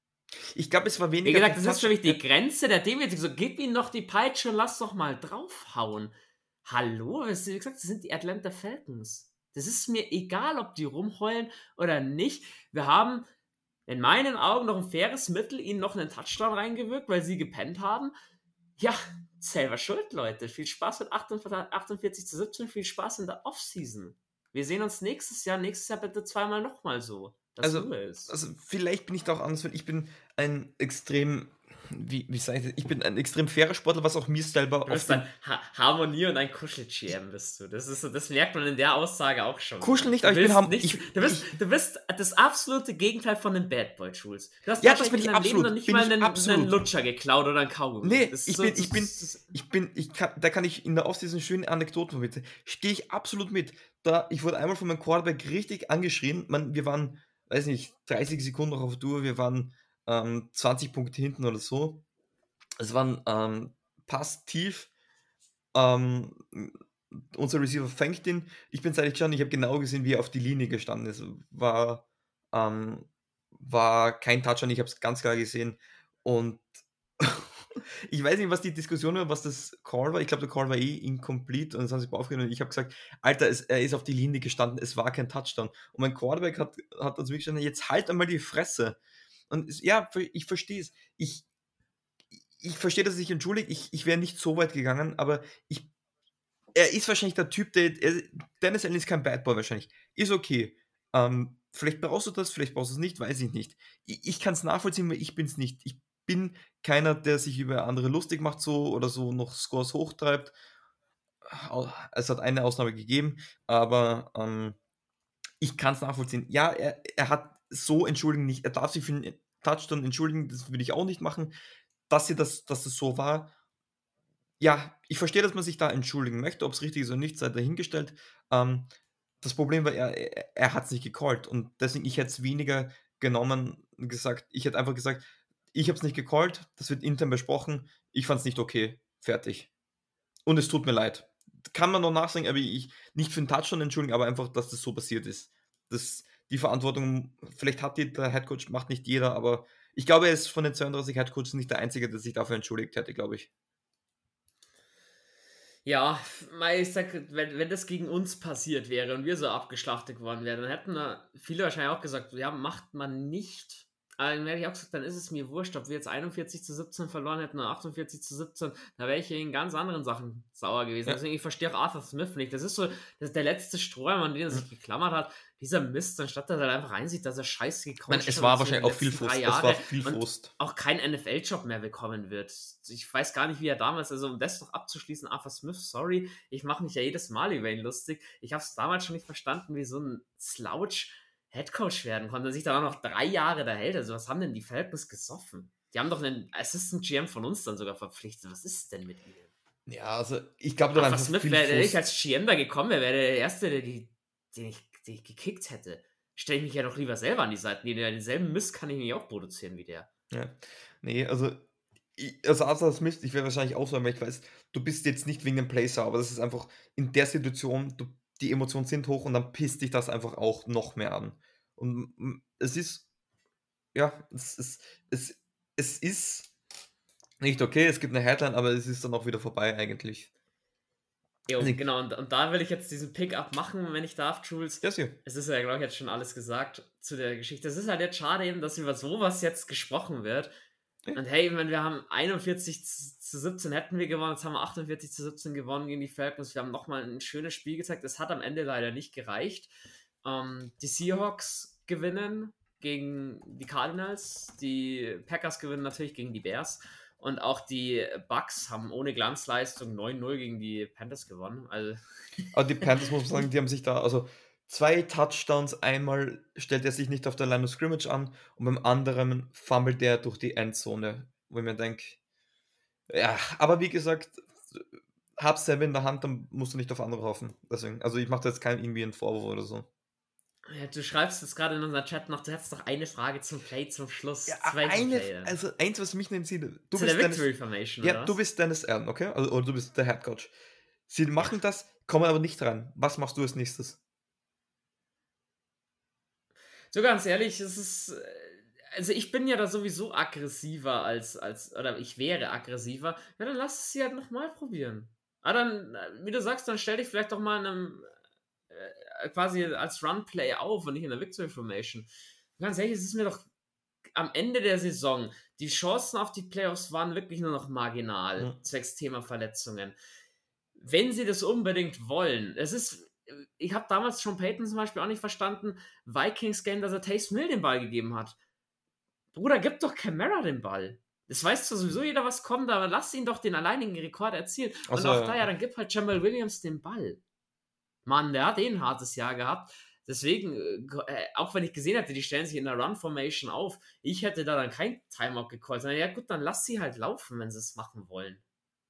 Ich glaube, es war Wie weniger gesagt, der das ist für Touch. mich die Grenze der Demütigung. So, gib ihm noch die Peitsche und lass doch mal draufhauen. Hallo? Wie gesagt, das sind die Atlanta Falcons. Das ist mir egal, ob die rumheulen oder nicht. Wir haben in meinen Augen noch ein faires Mittel, ihnen noch einen Touchdown reingewirkt, weil sie gepennt haben. Ja, selber schuld, Leute. Viel Spaß mit 48:17, viel Spaß in der Offseason. Wir sehen uns nächstes Jahr bitte zweimal nochmal so, dass Also, Ruhe ist. vielleicht bin ich da auch anders, weil ich bin ein extrem, wie sage ich das? Ich bin ein extrem fairer Sportler, was auch mir selber Du auf bist den ein Harmonie und ein Kuschel-GM bist du. Das ist so, das merkt man in der Aussage auch schon. Kuscheln nicht, Du aber ich bin bist nicht, ich, du bist das absolute Gegenteil von den Bad Boy Jules. Du hast ja, das wahrscheinlich bin in ich deinem Leben noch absolut, nicht bin mal ich einen absolut. Lutscher geklaut oder einen Kaugummi. Nee, Das ist ich so, bin, das, ich bin, das, ich bin, ich kann, da kann ich in der Offseason schöne Anekdoten mit. Stehe ich absolut mit. Ich wurde einmal von meinem Quarterback richtig angeschrien. Wir waren, weiß nicht, 30 Sekunden noch auf der Tour, wir waren 20 Punkte hinten oder so. Es war ein Pass tief. Ähm, unser Receiver fängt ihn. Ich bin seitlich schon, ich habe genau gesehen, wie er auf die Linie gestanden ist. Ähm, war kein Touchdown, ich habe es ganz klar gesehen. Und ich weiß nicht, was die Diskussion war, was das Call war. Ich glaube, der Call war incomplete und das haben sie aufgenommen. Und ich habe gesagt, Alter, er ist auf die Linie gestanden, es war kein Touchdown. Und mein Quarterback hat uns wirklich gesagt, jetzt halt einmal die Fresse. Und ja, ich verstehe es. Ich verstehe, dass er sich entschuldigt. Ich wäre nicht so weit gegangen, aber er ist wahrscheinlich der Typ, Dennis Allen ist kein Bad Boy wahrscheinlich. Ist okay. Vielleicht brauchst du das, vielleicht brauchst du es nicht, weiß ich nicht. Ich kann es nachvollziehen, weil ich bin es nicht. Ich bin keiner, der sich über andere lustig macht so oder so noch Scores hochtreibt. Es hat eine Ausnahme gegeben, aber ich kann es nachvollziehen. Ja, er hat so entschuldigen nicht. Er darf sich für einen Touchdown entschuldigen, das würde ich auch nicht machen. Dass das so war, ja, ich verstehe, dass man sich da entschuldigen möchte, ob es richtig ist oder nicht, sei dahingestellt. Das Problem war, er hat es nicht gecallt und deswegen, ich hätte es weniger genommen und gesagt, ich hätte einfach gesagt, ich habe es nicht gecallt, das wird intern besprochen, ich fand es nicht okay, fertig. Und es tut mir leid. Kann man noch nachsagen, aber ich nicht für den Touchdown entschuldigen, aber einfach, dass das so passiert ist. Die Verantwortung, vielleicht hat der Headcoach, macht nicht jeder, aber ich glaube, er ist von den 32 Headcoaches nicht der Einzige, der sich dafür entschuldigt hätte, glaube ich. ja, ich sag, wenn das gegen uns passiert wäre und wir so abgeschlachtet worden wären, dann hätten viele wahrscheinlich auch gesagt, ja, macht man nicht. Aber dann hätte ich auch gesagt, dann ist es mir wurscht, ob wir jetzt 41-17 verloren hätten oder 48-17, da wäre ich in ganz anderen Sachen sauer gewesen. Ja. Deswegen, ich verstehe auch Arthur Smith nicht. Das ist so, das ist der letzte Strohhalm, an den er sich geklammert hat. Dieser Mist, anstatt dass er halt einfach einsieht, dass er scheiße Ich gecoacht meine, es hat war und so wahrscheinlich die auch viel letzten Frust. 3 Es war Jahre viel und Frust. auch keinen NFL-Job mehr bekommen wird. Ich weiß gar nicht, wie er damals, also um das noch abzuschließen, Arthur Smith, sorry, ich mache mich ja jedes Mal über ihn lustig. Ich habe es damals schon nicht verstanden, wie so ein Slouch Headcoach werden konnte und sich dann auch noch 3 Jahre da hält. Also was haben denn die Falcons gesoffen? Die haben doch einen Assistant GM von uns dann sogar verpflichtet. Was ist denn mit ihnen? Ja, also ich glaube, da war Arthur einfach Smith, viel wäre ich Frust. als GM da gekommen wäre, wäre der Erste, den ich gekickt hätte. Stelle ich mich ja doch lieber selber an die Seitenlinie. Denselben Mist kann ich nicht auch produzieren wie der. Ja. Nee, also, also Arthur Smith, ich wäre wahrscheinlich auch so, weil ich weiß, du bist jetzt nicht wegen dem Play sauer, aber das ist einfach in der Situation, die Emotionen sind hoch und dann pisst dich das einfach auch noch mehr an. Und es ist, ja, es ist nicht okay, es gibt eine Headline, aber es ist dann auch wieder vorbei eigentlich. Jo, Also, genau, und da will ich jetzt diesen Pick-up machen, wenn ich darf, Jules. ja, sicher. Es ist ja, glaube ich, jetzt schon alles gesagt zu der Geschichte. Es ist halt jetzt schade eben, dass über sowas jetzt gesprochen wird. Ja. Und hey, wenn wir haben 41-17 hätten wir gewonnen, jetzt haben wir 48-17 gewonnen gegen die Falcons. Wir haben nochmal ein schönes Spiel gezeigt. Es hat am Ende leider nicht gereicht. Die Seahawks gewinnen gegen die Cardinals. Die Packers gewinnen natürlich gegen die Bears. Und auch die Bucks haben ohne Glanzleistung 9-0 gegen die Panthers gewonnen. Also Aber die Panthers, muss man sagen, die haben sich da, also 2 Touchdowns, einmal stellt er sich nicht auf der Line of Scrimmage an und beim anderen fummelt er durch die Endzone, wo ich mir denke, ja, aber wie gesagt, hab's selber in der Hand, dann musst du nicht auf andere hoffen. Deswegen, also ich mache da jetzt keinen irgendwie einen Vorwurf oder so. ja, du schreibst jetzt gerade in unserem Chat noch, du hättest doch eine Frage zum Play zum Schluss. Ja, Zu welchem eine, Play denn? also eins, was mich interessiert, Zu der Victory Formation, ja, oder du was? bist Dennis Allen, okay? Also, oder du bist der Head Coach. Sie machen das, kommen aber nicht ran. Was machst du als nächstes? So ganz ehrlich, es ist. Also ich bin ja da sowieso aggressiver oder ich wäre aggressiver. Ja, dann lass es sie halt nochmal probieren. Aber dann, wie du sagst, dann stell dich vielleicht doch mal in einem, quasi als Run-Play auf und nicht in der Victory Formation. Ganz ehrlich, es ist mir doch am Ende der Saison, die Chancen auf die Playoffs waren wirklich nur noch marginal, zwecks Thema Verletzungen. Wenn sie das unbedingt wollen, ich habe damals schon Peyton zum Beispiel auch nicht verstanden, Vikings-Game, dass er Taysom Hill den Ball gegeben hat. Bruder, gib doch Kamara den Ball. Das weiß zwar sowieso jeder, was kommt, aber lass ihn doch den alleinigen Rekord erzielen. Und auch da, ja, dann gib halt Jamal Williams den Ball. Mann, der hat ein hartes Jahr gehabt. Deswegen, auch wenn ich gesehen hätte, die stellen sich in der Run-Formation auf, ich hätte da dann kein Timeout gecallt, sondern ja gut, dann lass sie halt laufen, wenn sie es machen wollen.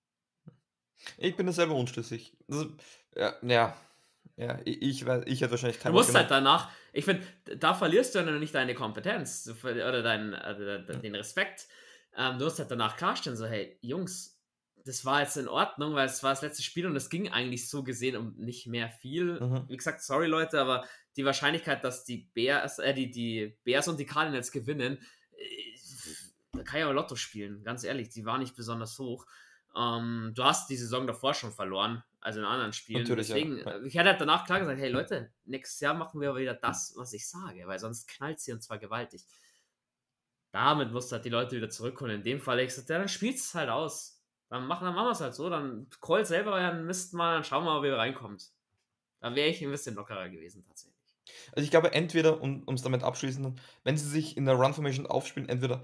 Ich bin da selber unschlüssig. Also, ja, ich hätte wahrscheinlich Du Timeout musst halt genommen. danach, ich finde, da verlierst du ja noch nicht deine Kompetenz oder den Respekt. Du musst halt danach klarstellen, so, hey, Jungs, das war jetzt in Ordnung, weil es war das letzte Spiel und es ging eigentlich so gesehen um nicht mehr viel. Mhm. Wie gesagt, sorry Leute, aber die Wahrscheinlichkeit, dass die Bears und die Cardinals gewinnen, da kann ich aber Lotto spielen, ganz ehrlich, die war nicht besonders hoch. Du hast die Saison davor schon verloren, also in anderen Spielen. Natürlich, deswegen, ja. ich hätte halt danach klar gesagt, hey Leute, nächstes Jahr machen wir aber wieder das, was ich sage, weil sonst knallt sie und zwar gewaltig. Damit musst du halt die Leute wieder zurückholen. In dem Fall, ich gesagt, ja, dann spielst es halt aus. Dann machen wir es halt so, dann call selber euren Mist mal, dann schauen wir mal, wie ihr reinkommt. Da wäre ich ein bisschen lockerer gewesen, tatsächlich. Also ich glaube, entweder, um es damit abschließen, wenn sie sich in der Run-Formation aufspielen, entweder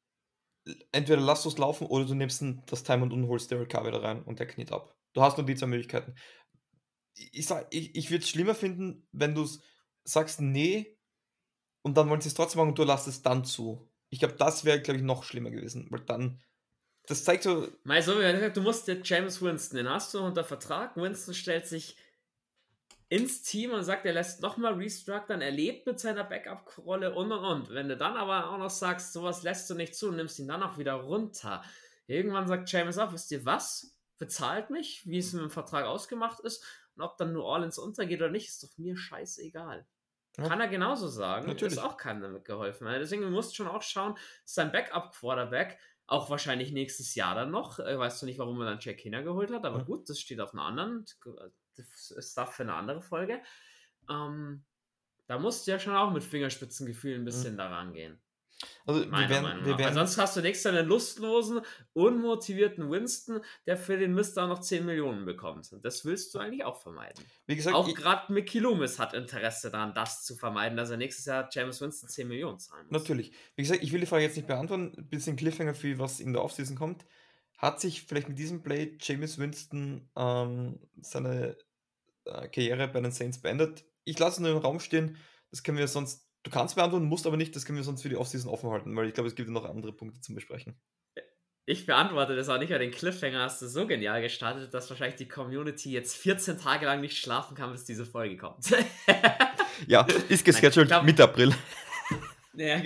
lass du es laufen oder du nimmst das Time und holst Derek Carr wieder rein und der kniet ab. Du hast nur die 2 Möglichkeiten. Ich würde es schlimmer finden, wenn du es sagst, nee, und dann wollen sie es trotzdem machen und du lässt es dann zu. Ich glaube, das wäre, glaube ich, noch schlimmer gewesen, weil dann, das zeigt so, Mal so, wie gesagt, du musst dir James Winston, den hast du unter Vertrag. Winston stellt sich ins Team und sagt, er lässt nochmal restructuren, er lebt mit seiner Backup-Rolle und. Wenn du dann aber auch noch sagst, sowas lässt du nicht zu und nimmst ihn dann auch wieder runter. Irgendwann sagt James auch, wisst ihr was? Bezahlt mich, wie es mit dem Vertrag ausgemacht ist und ob dann New Orleans untergeht oder nicht, ist doch mir scheißegal. ja, Kann er genauso sagen, ist natürlich. auch keinem damit geholfen. Deswegen, du musst schon auch schauen, sein Backup-Quarterback, auch wahrscheinlich nächstes Jahr dann noch, weißt du nicht, warum er dann Jack Hinner geholt hat, aber gut, das steht auf einer anderen, das ist Stuff für eine andere Folge. Da musst du ja schon auch mit Fingerspitzengefühl ein bisschen daran gehen. Also wir Meiner werden, Meinung wir nach. Weil werden, sonst hast du nächstes Jahr einen lustlosen, unmotivierten Winston, der für den Mist da noch 10 Millionen bekommt. Und das willst du eigentlich auch vermeiden. wie gesagt, Auch gerade Mickey Loomis hat Interesse daran, das zu vermeiden, dass er nächstes Jahr James Winston 10 Millionen zahlen muss. natürlich. Wie gesagt, ich will die Frage jetzt nicht beantworten. Ein bisschen Cliffhanger für was in der Offseason kommt. Hat sich vielleicht mit diesem Play Jameis Winston seine Karriere bei den Saints beendet? Ich lasse nur im Raum stehen. Das können wir sonst. Du kannst beantworten, musst aber nicht. Das können wir sonst für die Offseason offen halten, weil ich glaube, es gibt ja noch andere Punkte zum Besprechen. Ich beantworte das auch nicht, weil den Cliffhanger hast du so genial gestartet, dass wahrscheinlich die Community jetzt 14 Tage lang nicht schlafen kann, bis diese Folge kommt. Ja, ist gescheduled glaub- Mitte April. Ja,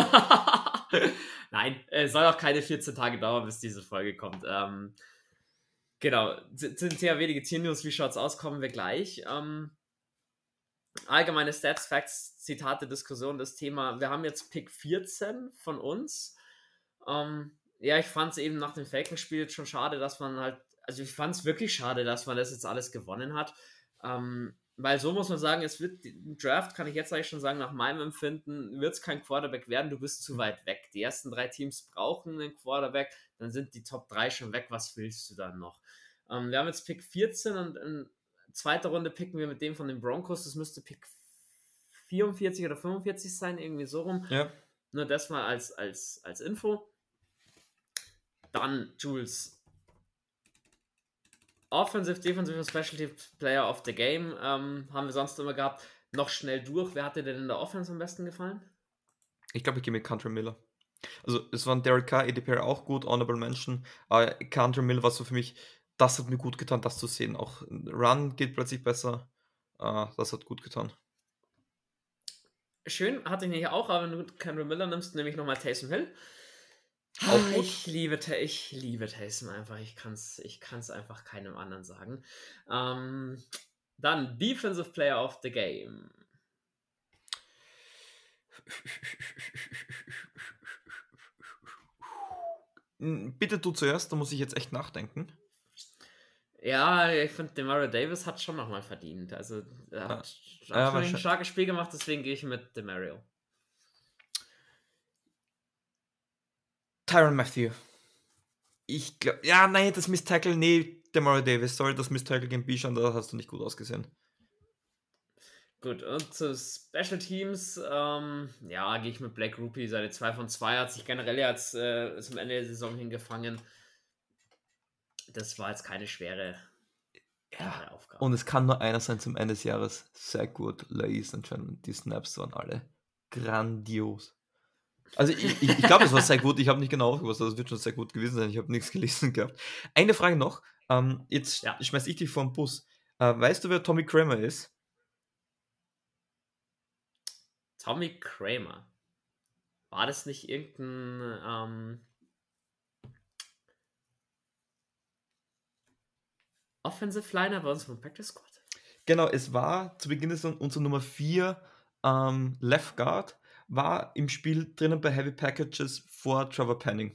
Nein, es soll auch keine 14 Tage dauern, bis diese Folge kommt. Genau, sind ja wenige Tier-News, wie schaut's aus, kommen wir gleich. Allgemeine Stats, Facts, Zitate, Diskussion, das Thema. Wir haben jetzt Pick 14 von uns. Ja, ich fand es eben nach dem Falcons-Spiel schon schade, dass man halt, also ich fand es wirklich schade, dass man das jetzt alles gewonnen hat. Weil so muss man sagen, es wird im Draft, kann ich jetzt eigentlich schon sagen, nach meinem Empfinden, wird es kein Quarterback werden, du bist zu weit weg. Die ersten 3 Teams brauchen einen Quarterback, dann sind die Top 3 schon weg, was willst du dann noch? Wir haben jetzt Pick 14 und in zweiter Runde picken wir mit dem von den Broncos, das müsste Pick 44 oder 45 sein, irgendwie so rum. Ja. Nur das mal als Info. Dann Jules. Offensive, Defensive und Special Teams Player of the Game haben wir sonst immer gehabt. Noch schnell durch. Wer hat dir denn in der Offense am besten gefallen? Ich glaube, ich gehe mit Country Miller. Also es waren Derek Carr, EDPR auch gut, Honorable Mention. Country Miller war so für mich, das hat mir gut getan, das zu sehen. Auch Run geht plötzlich besser. Das hat gut getan. Schön, hatte ich nicht auch, aber wenn du Kendra Miller nimmst, nehme ich nochmal Taysom Hill. Auch gut. Ich liebe Taysom einfach. Ich kann's einfach keinem anderen sagen. Dann Defensive Player of the Game. Bitte du zuerst, da muss ich jetzt echt nachdenken. Ja, ich finde, Demario Davis hat schon nochmal verdient. Also, er hat schon ein wahrscheinlich. starkes Spiel gemacht, deswegen gehe ich mit Demario. Tyrann Mathieu. Ich glaube, ja, nein, das Miss Tackle, nee, Demario Davis, sorry, das Miss Tackle gegen Bijan, da hast du nicht gut ausgesehen. Gut, und zu Special Teams, ja, gehe ich mit Black Rupee. Seine 2 von 2 hat sich generell jetzt zum Ende der Saison hingefangen. Das war jetzt keine schwere Aufgabe. Und es kann nur einer sein zum Ende des Jahres. Sehr gut, ladies and gentlemen. Die Snaps waren alle grandios. Also ich glaube, es war sehr gut. Ich habe nicht genau aufgepasst, also es wird schon sehr gut gewesen sein. Ich habe nichts gelesen gehabt. Eine Frage noch. Jetzt schmeiß ich dich vor den Bus. Weißt du, wer Tommy Kramer ist? Tommy Kramer. War das nicht irgendein Offensive Liner bei uns vom Practice Squad? Genau, es war zu Beginn unser Nummer 4 Left Guard, war im Spiel drinnen bei Heavy Packages vor Trevor Penning.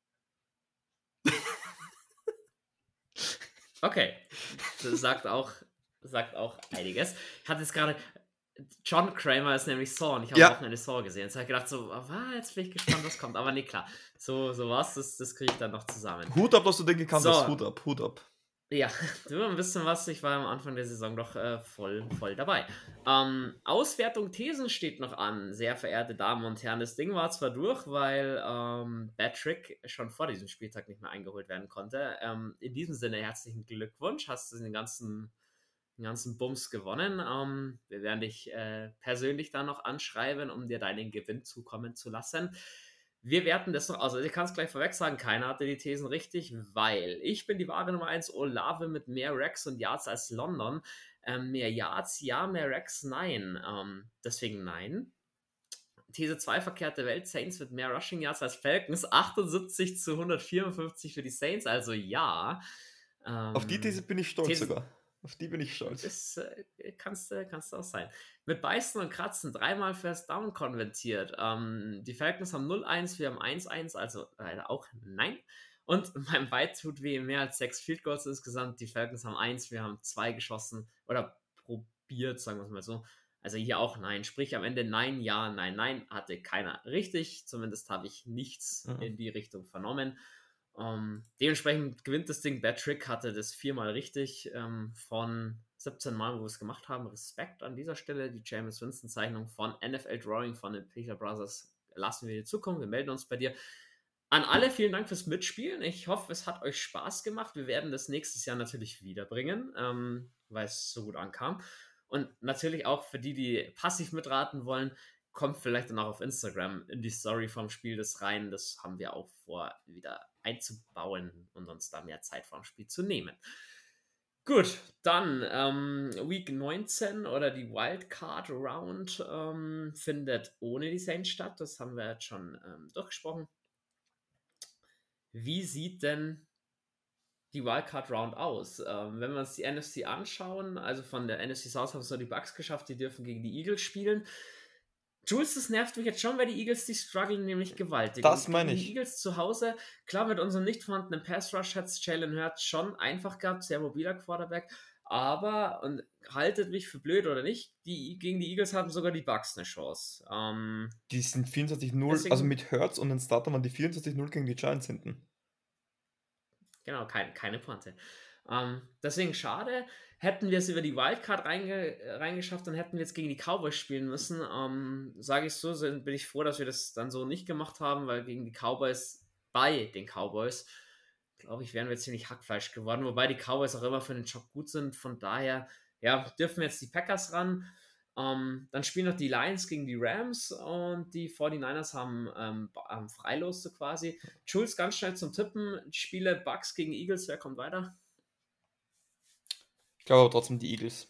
Okay, das sagt auch einiges. Ich hatte jetzt gerade, John Kramer ist nämlich Saw und ich habe auch eine Saw gesehen. Jetzt habe ich gedacht so, jetzt bin ich gespannt, was kommt. Aber nee, klar, so was, das kriege ich dann noch zusammen. Hut ab, dass du den gekannt hast. Hut ab. Ja, du, ein bisschen was. Ich war am Anfang der Saison doch voll dabei. Auswertung Thesen steht noch an, sehr verehrte Damen und Herren. Das Ding war zwar durch, weil Patrick schon vor diesem Spieltag nicht mehr eingeholt werden konnte. In diesem Sinne herzlichen Glückwunsch, hast du den ganzen Bums gewonnen. Wir werden dich persönlich dann noch anschreiben, um dir deinen Gewinn zukommen zu lassen. Wir werten das noch aus. Also ich kann es gleich vorweg sagen, keiner hatte die Thesen richtig, weil ich bin die wahre Nummer 1, Olave mit mehr Racks und Yards als London. Mehr Yards, ja, mehr Racks, nein. Deswegen nein. These 2, verkehrte Welt, Saints mit mehr Rushing Yards als Falcons, 78 zu 154 für die Saints, also ja. Auf die These bin ich stolz sogar. Auf die bin ich stolz. Das kannst du auch sein. Mit Beißen und Kratzen 3-mal First Down konvertiert. Die Falcons haben 0-1, wir haben 1-1, also auch nein. Und beim Bite tut weh mehr als 6 Field Goals insgesamt. Die Falcons haben 1, wir haben 2 geschossen oder probiert, sagen wir es mal so. Also hier auch nein. Sprich am Ende nein, ja, nein, nein. Hatte keiner richtig. Zumindest habe ich nichts Mhm. in die Richtung vernommen. Dementsprechend gewinnt das Ding. Bad Trick hatte das 4-mal richtig von 17 Mal, wo wir es gemacht haben. Respekt an dieser Stelle. Die Jameis Winston-Zeichnung von NFL Drawing von den Peter Brothers lassen wir dir zukommen. Wir melden uns bei dir. An alle vielen Dank fürs Mitspielen. Ich hoffe, es hat euch Spaß gemacht. Wir werden das nächstes Jahr natürlich wiederbringen, weil es so gut ankam. Und natürlich auch für die, die passiv mitraten wollen, kommt vielleicht dann auch auf Instagram in die Story vom Spiel das rein. Das haben wir auch vor, wieder einzubauen und uns da mehr Zeit vom Spiel zu nehmen. Gut, dann Week 19 oder die Wildcard Round findet ohne die Saints statt. Das haben wir jetzt schon durchgesprochen. Wie sieht denn die Wildcard Round aus? Wenn wir uns die NFC anschauen, also von der NFC South haben es nur die Bucks geschafft, die dürfen gegen die Eagles spielen. Jules, das nervt mich jetzt schon, weil die Eagles, die strugglen nämlich gewaltig. Das Und meine gegen die ich. Eagles zu Hause, klar, mit unserem nicht vorhandenen Pass-Rush hat es Jalen Hurts schon einfach gehabt, sehr mobiler Quarterback, aber, und haltet mich für blöd oder nicht, gegen die Eagles haben sogar die Bucks eine Chance. Die sind 24-0, also Deswegen, mit Hurts und den Starter waren die 24-0 gegen die Giants hinten. genau, keine Pointe. Deswegen schade. Hätten wir es über die Wildcard reingeschafft, dann hätten wir jetzt gegen die Cowboys spielen müssen. Sage ich so, bin ich froh, dass wir das dann so nicht gemacht haben, weil gegen die Cowboys, bei den Cowboys, glaube ich, wären wir ziemlich hackfleisch geworden. Wobei die Cowboys auch immer für den Job gut sind. Von daher, ja, dürfen jetzt die Packers ran. Dann spielen noch die Lions gegen die Rams und die 49ers haben Freilos so quasi. Jules, ganz schnell zum Tippen. Spiele Bucks gegen Eagles, wer kommt weiter? Ich glaube aber trotzdem die Eagles.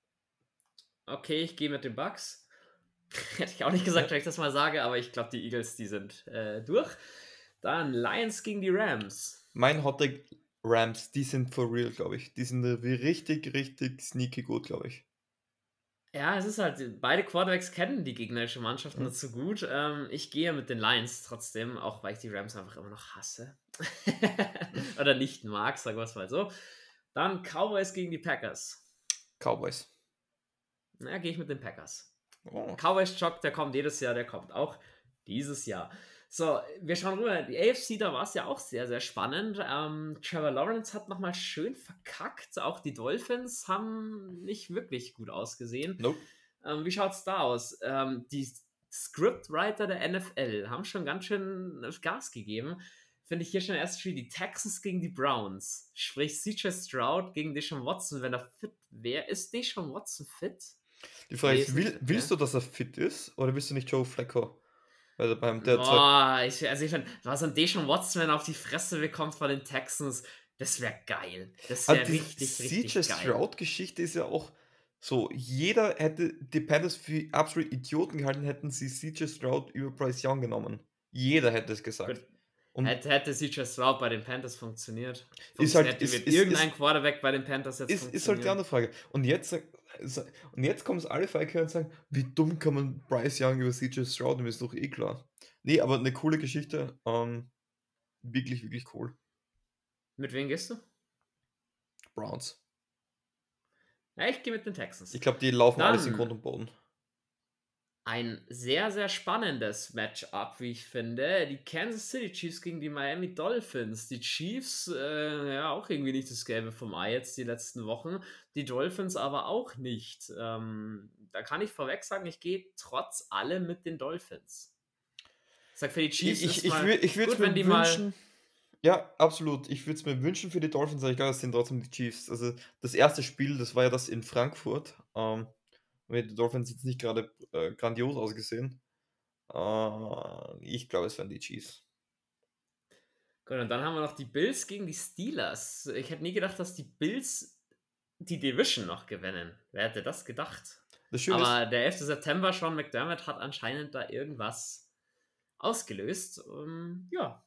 Okay, ich gehe mit den Bucks. Hätte ich auch nicht gesagt, wenn ich das mal sage, aber ich glaube, die Eagles, die sind durch. Dann Lions gegen die Rams. Mein Hottag Rams, die sind for real, glaube ich. Die sind richtig, richtig sneaky gut, glaube ich. Ja, es ist halt, beide Quarterbacks kennen die gegnerische Mannschaft Mhm. nur zu gut. Ich gehe mit den Lions trotzdem, auch weil ich die Rams einfach immer noch hasse. Oder nicht mag, sagen wir es mal so. Dann Cowboys gegen die Packers. Cowboys. Na, gehe ich mit den Packers. Oh. Cowboys-Jock, der kommt jedes Jahr, der kommt auch dieses Jahr. So, wir schauen rüber. Die AFC, da war es ja auch sehr, sehr spannend. Trevor Lawrence hat nochmal schön verkackt. Auch die Dolphins haben nicht wirklich gut ausgesehen. Nope. Wie schaut's da aus? Die Scriptwriter der NFL haben schon ganz schön Gas gegeben. Finde ich hier schon erst Spiel die Texans gegen die Browns. Sprich CJ Stroud gegen Deshaun Watson, wenn er fit wäre. Ist Deshaun Watson fit? Die Frage Nee, ist, ist nicht fit, willst gell? du, dass er fit ist, oder willst du nicht Joe Flacco? Weil Boah, ich finde, was an Deshaun Watson, wenn er auf die Fresse bekommt von den Texans, das wäre geil. Das wäre die richtig, CJ richtig geil. Stroud-Geschichte ist ja auch so, jeder hätte die Panthers für absolut Idioten gehalten, hätten sie CJ Stroud über Bryce Young genommen. Jeder hätte es gesagt. Gut, Und hätte CJ Stroud bei den Panthers funktioniert. ist halt, Wird irgendein Quarterback bei den Panthers jetzt ist halt die funktionieren? andere Frage. Und jetzt kommen es alle Falke und sagen, wie dumm kann man Bryce Young über CJ Stroud nehmen, ist doch eh klar. Nee, aber eine coole Geschichte. Wirklich, wirklich cool. Mit wem gehst du? Browns. Ja, ich gehe mit den Texans. Ich glaube, die laufen alles in Dann Grund und Boden. ein sehr, sehr spannendes Matchup, wie ich finde. Die Kansas City Chiefs gegen die Miami Dolphins. Die Chiefs, ja, auch irgendwie nicht das Gelbe vom Ei jetzt die letzten Wochen. Die Dolphins aber auch nicht. Da kann ich vorweg sagen, ich gehe trotz allem mit den Dolphins. Ich sag, für die Chiefs ist mal Ich würde es gut, wenn die mir mal. wünschen. Ja, absolut. Ich würde es mir wünschen für die Dolphins, aber ich glaube, das sind trotzdem die Chiefs. Also das erste Spiel, das war ja das in Frankfurt. Mit die Dolphins jetzt nicht gerade grandios ausgesehen. Ich glaube, es wären die Chiefs. Gut, und dann haben wir noch die Bills gegen die Steelers. Ich hätte nie gedacht, dass die Bills die Division noch gewinnen. Wer hätte das gedacht? Das Schöne ist, Aber der 11. September, Sean McDermott hat anscheinend da irgendwas ausgelöst. Ja,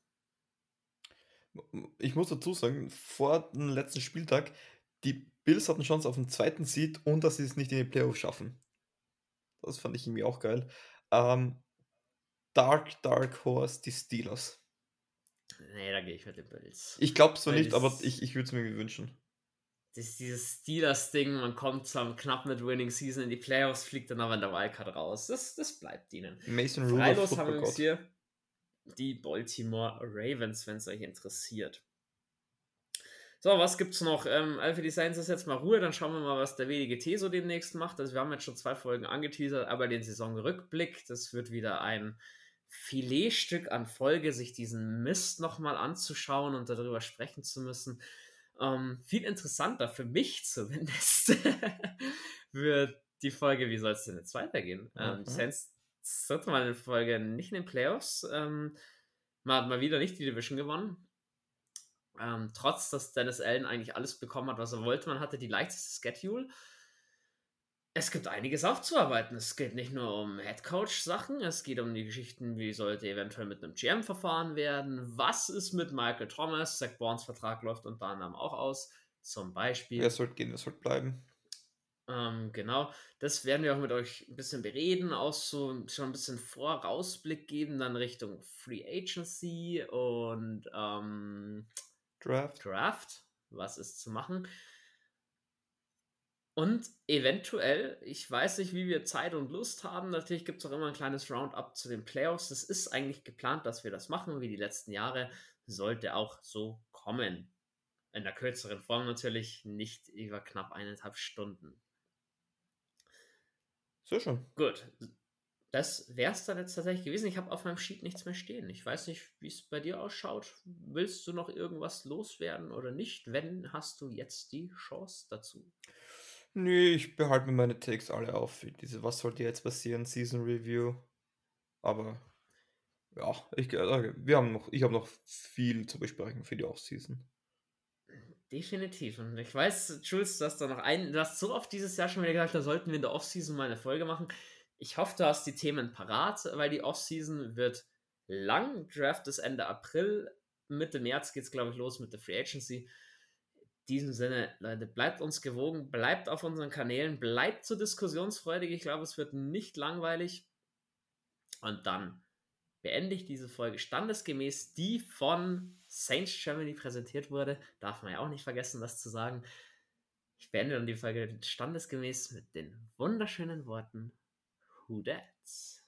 ich muss dazu sagen, vor dem letzten Spieltag, die Bills hatten Chance auf den zweiten Seed und dass sie es nicht in die Playoffs schaffen. Das fand ich irgendwie auch geil. Ähm, Dark Horse, die Steelers. nee, da gehe ich mit den Bills. Ich glaube es zwar Weil nicht, aber ich würde es mir irgendwie wünschen. dieses Steelers-Ding, man kommt zwar knapp mit Winning Season in die Playoffs, fliegt dann aber in der Wildcard raus. Das bleibt ihnen. Mason Rudolph, Freilos haben wir Football uns hier die Baltimore Ravens, wenn es euch interessiert. So, was gibt's noch? für die Saints ist jetzt mal Ruhe, dann schauen wir mal, was der WDGT so demnächst macht. Also wir haben jetzt schon 2 Folgen angeteasert, aber den Saisonrückblick, das wird wieder ein Filetstück an Folge, sich diesen Mist nochmal anzuschauen und darüber sprechen zu müssen. Viel interessanter für mich zumindest wird die Folge, wie soll es denn jetzt weitergehen? Die Saints das 3. Mal in Folge nicht in den Playoffs. Man hat mal wieder nicht die Division gewonnen. Trotz, dass Dennis Allen eigentlich alles bekommen hat, was er wollte. Man hatte die leichteste Schedule. Es gibt einiges aufzuarbeiten. Es geht nicht nur um Headcoach-Sachen, es geht um die Geschichten, wie sollte eventuell mit einem GM verfahren werden. Was ist mit Michael Thomas? Zach Bournes Vertrag läuft unter anderem auch aus. Zum Beispiel. Wer sollte gehen, wer sollte bleiben? Genau, das werden wir auch mit euch ein bisschen bereden, auch so schon ein bisschen Vorausblick geben, dann Richtung Free Agency und Draft. Was ist zu machen? Und eventuell, ich weiß nicht, wie wir Zeit und Lust haben, natürlich gibt es auch immer ein kleines Roundup zu den Playoffs. Es ist eigentlich geplant, dass wir das machen, wie die letzten Jahre. Sollte auch so kommen. In der kürzeren Form natürlich, nicht über knapp 1,5 Stunden. So schon. Gut, das wäre es dann jetzt tatsächlich gewesen. Ich habe auf meinem Sheet nichts mehr stehen. Ich weiß nicht, wie es bei dir ausschaut. Willst du noch irgendwas loswerden oder nicht? Wenn, hast du jetzt die Chance dazu. Nee, ich behalte mir meine Takes alle auf für diese Was sollte jetzt passieren, Season Review. Aber ja, ich habe noch viel zu besprechen für die Offseason. Definitiv. Und ich weiß, Jules, du hast so oft dieses Jahr schon wieder gesagt, da sollten wir in der Offseason mal eine Folge machen. Ich hoffe, du hast die Themen parat, weil die Offseason wird lang. Draft ist Ende April. Mitte März geht es, glaube ich, los mit der Free Agency. In diesem Sinne, Leute, bleibt uns gewogen, bleibt auf unseren Kanälen, bleibt so diskussionsfreudig. Ich glaube, es wird nicht langweilig. Und dann beende ich diese Folge standesgemäß, die von Saints Germany präsentiert wurde. Darf man ja auch nicht vergessen, das zu sagen. Ich beende dann die Folge standesgemäß mit den wunderschönen Worten Who Dat?